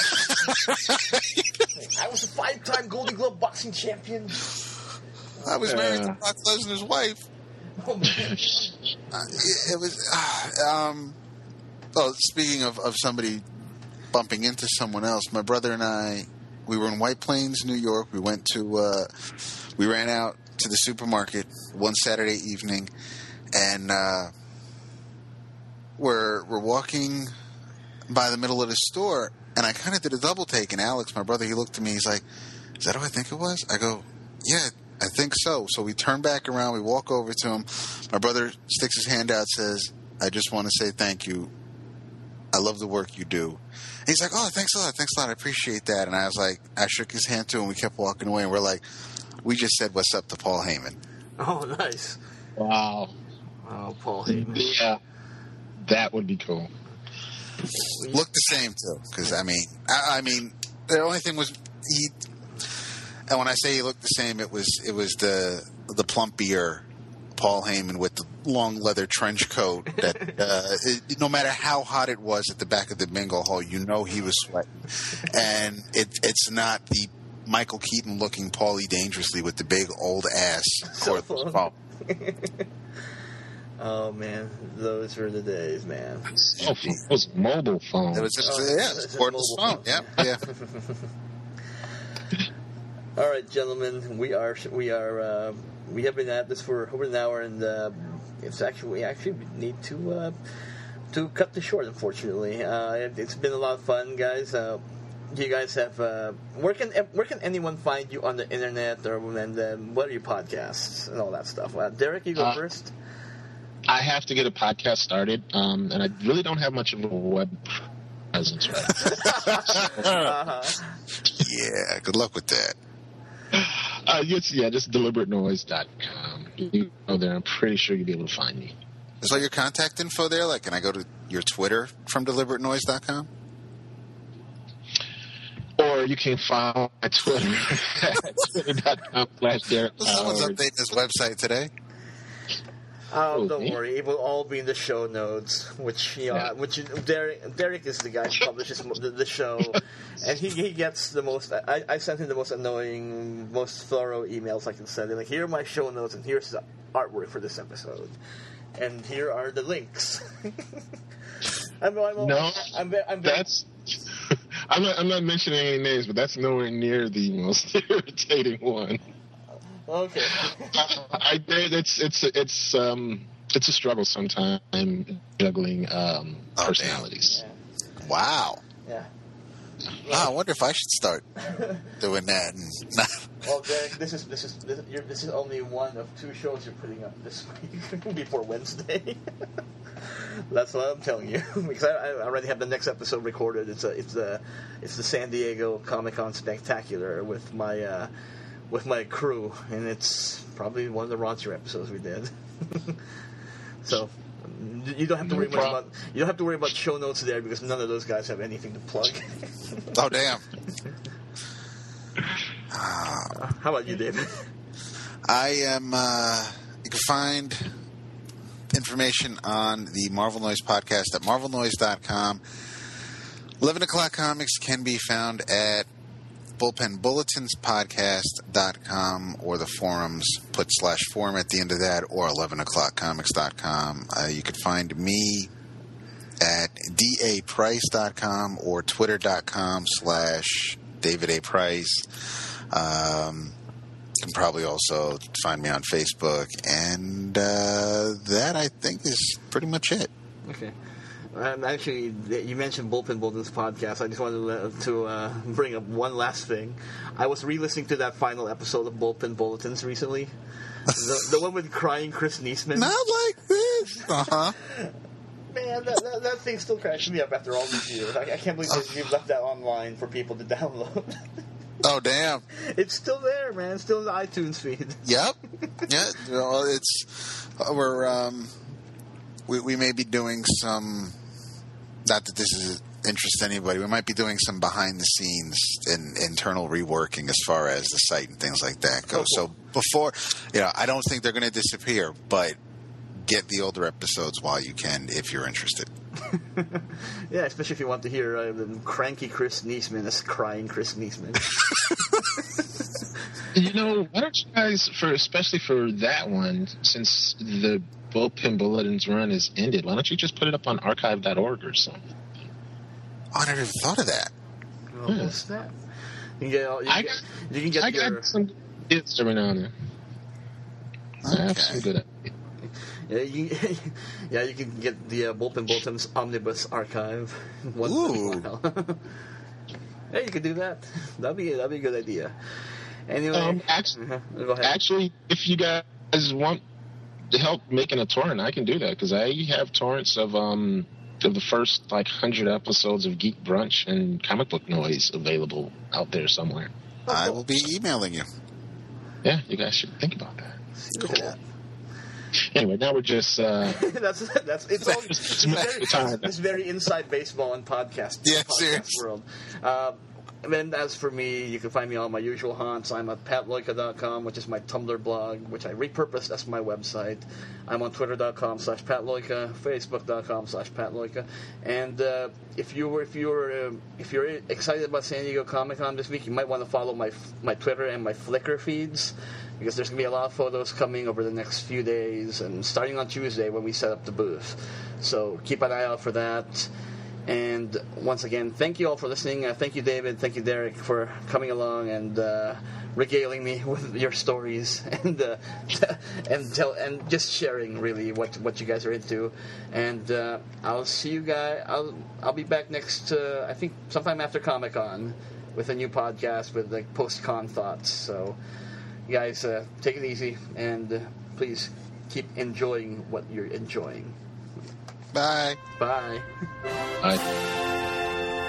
I was a five-time Golden Glove boxing champion. I was married Yeah. to Brock Lesnar's wife. Oh, man. Uh, it, it was. Uh, um, oh, speaking of, of somebody bumping into someone else, my brother and I, we were in White Plains, New York. We went to. Uh, we ran out to the supermarket one Saturday evening, and uh, we're we're walking by the middle of the store, and I kind of did a double take. And Alex, my brother, he looked at me. He's like, "Is that who I think it was?" I go, "Yeah, I think so." So we turn back around. We walk over to him. My brother sticks his hand out, says, "I just want to say thank you. I love the work you do." And he's like, "Oh, thanks a lot. Thanks a lot. I appreciate that." And I was like, I shook his hand too, and we kept walking away. And we're like, we just said what's up to Paul Heyman. Oh, nice. Wow. Oh, Paul Heyman. Yeah. That would be cool. Looked the same too, because I mean, I, I mean, the only thing was he. And when I say he looked the same, it was it was the the plumpier Paul Heyman with the long leather trench coat. That uh, it, no matter how hot it was at the back of the bingo hall, you know he was sweating, and it, it's not the Michael Keaton looking Paulie Dangerously with the big old ass. So cordless fun. phone. Oh, man. Those were the days, man. Oh, those mobile phones. It was just, Oh, yeah, it it's was a a cordless mobile phone. phone. Yeah, yeah. All right, gentlemen. We are we are uh, we have been at this for over an hour, and uh, it's actually we actually need to uh, to cut this short. Unfortunately, uh, it, it's been a lot of fun, guys. Uh, you guys have uh, where can where can anyone find you on the internet, or and uh, what are your podcasts and all that stuff? Uh, Derek, you go Uh, first. I have to get a podcast started, um, and I really don't have much of a web presence right Uh-huh. Yeah, good luck with that. Uh, yes, yeah, just deliberate noise dot com. You go there, I'm pretty sure you'll be able to find me. Is all your contact info there? Like, can I go to your Twitter from deliberate noise dot com? Or you can follow my Twitter at twitter.com slash Derek Someone's Howard. updating his website today. Oh, Oh, don't me? worry. It will all be in the show notes, which you know, Yeah. which Derek Derek is the guy who publishes the, the show, and he he gets the most. I, I sent him the most annoying, most thorough emails I can send him. Like, here are my show notes, and here's the artwork for this episode, and here are the links. I'm, I'm, No, I'm, I'm, I'm very, That's. I'm not. I'm not mentioning any names, but that's nowhere near the most irritating one. okay. I, I it's it's it's um it's a struggle sometimes juggling um, Oh, personalities. Yeah. Wow. Yeah. Wow, I wonder if I should start doing that. And not, Well, Derek, this is this is this, you're, this is only one of two shows you're putting up this week before Wednesday. That's what I'm telling you, because I, I already have the next episode recorded. It's a it's a it's the San Diego Comic Con Spectacular with my uh, with my crew, and it's probably one of the raunchier episodes we did. So you don't have to No worry much problem. about you don't have to worry about show notes there, because none of those guys have anything to plug. oh, damn. How about you, David? I am, uh, you can find information on the Marvel Noise podcast at marvel noise dot com. eleven o'clock Comics can be found at bullpen bulletins podcast dot com or the forums, put slash forum at the end of that, or eleven o'clock comics dot com. Uh, you can find me at d a price dot com or twitter dot com slash David A. Price. Um, can probably also find me on Facebook. And uh, that, I think, is pretty much it. Okay. Um, actually, you mentioned Bullpen Bulletins podcast. I just wanted to uh, bring up one last thing. I was re-listening to that final episode of Bullpen Bulletins recently. the, the one with crying Chris Niesman. Not like this. Uh-huh. Man, that, that, that thing still crashes me up after all these years. I, I can't believe that you've left that online for people to download. Oh, damn. It's still there, man. It's still in the iTunes feed. Yep. Yeah. Well, it's... Uh, we're... Um, we, we may be doing some... Not that this is interest anybody. We might be doing some behind-the-scenes and internal reworking as far as the site and things like that go. Oh, cool. So before... You know, I don't think they're going to disappear, but get the older episodes while you can if you're interested. Yeah, especially if you want to hear uh, the cranky Chris Niesman as crying Chris Niesman. You know, why don't you guys, for especially for that one, since the Bullpen Bulletins run is ended, why don't you just put it up on archive dot org or something? Oh, I never even thought of that. Well, Yeah. what's that? You can get, all- you I can got, get, you can get I your... got some ideas every now and then. I have some Okay. good ideas. Yeah, you, yeah, you can get the uh, Bullpen Bulletins Omnibus Archive. Once in a Ooh. while. Hey, you could do that. That'd be that'd be a good idea. Anyway, Um, actually, uh-huh. Go ahead. actually, if you guys want to help making a torrent, I can do that because I have torrents of um of the first like hundred episodes of Geek Brunch and Comic Book Noise available out there somewhere. I will be emailing you. Yeah, you guys should think about that. Look at that. Anyway, now we're just uh, that's that's it's all It's it's much very, time. it's very inside baseball and podcast Yeah, podcast serious. world. Uh, and then as for me, you can find me on my usual haunts. I'm at pat loika dot com, which is my Tumblr blog, which I repurposed as my website. I'm on twitter dot com slash patloika, facebook dot com slash patloika. And uh, if you were if you were um, if you're excited about San Diego Comic Con this week, you might want to follow my my Twitter and my Flickr feeds, because there's going to be a lot of photos coming over the next few days, and starting on Tuesday when we set up the booth. So keep an eye out for that. And once again, thank you all for listening. Uh, thank you, David. Thank you, Derek, for coming along and uh, regaling me with your stories and uh, and tell and just sharing really what what you guys are into. And uh, I'll see you guys. I'll I'll be back next. Uh, I think sometime after Comic Con with a new podcast with like post con thoughts. So. You guys, uh, take it easy, and uh, please keep enjoying what you're enjoying. Bye. Bye. I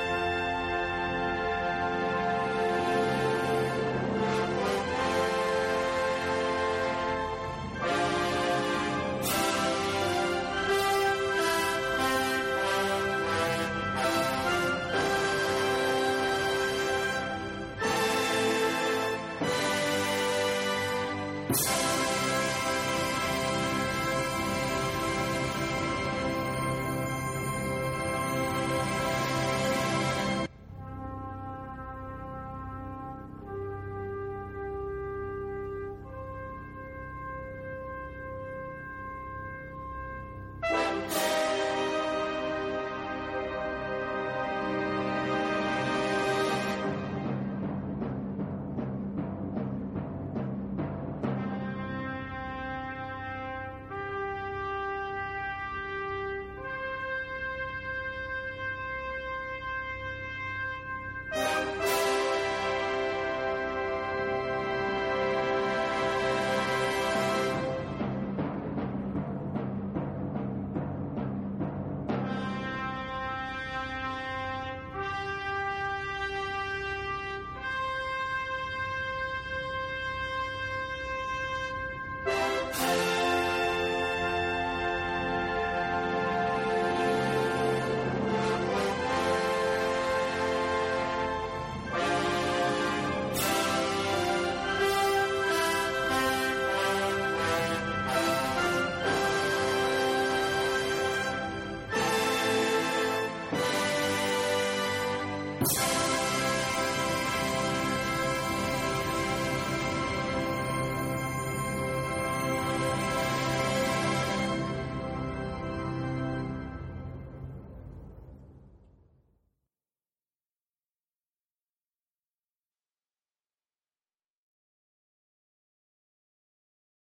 Bye.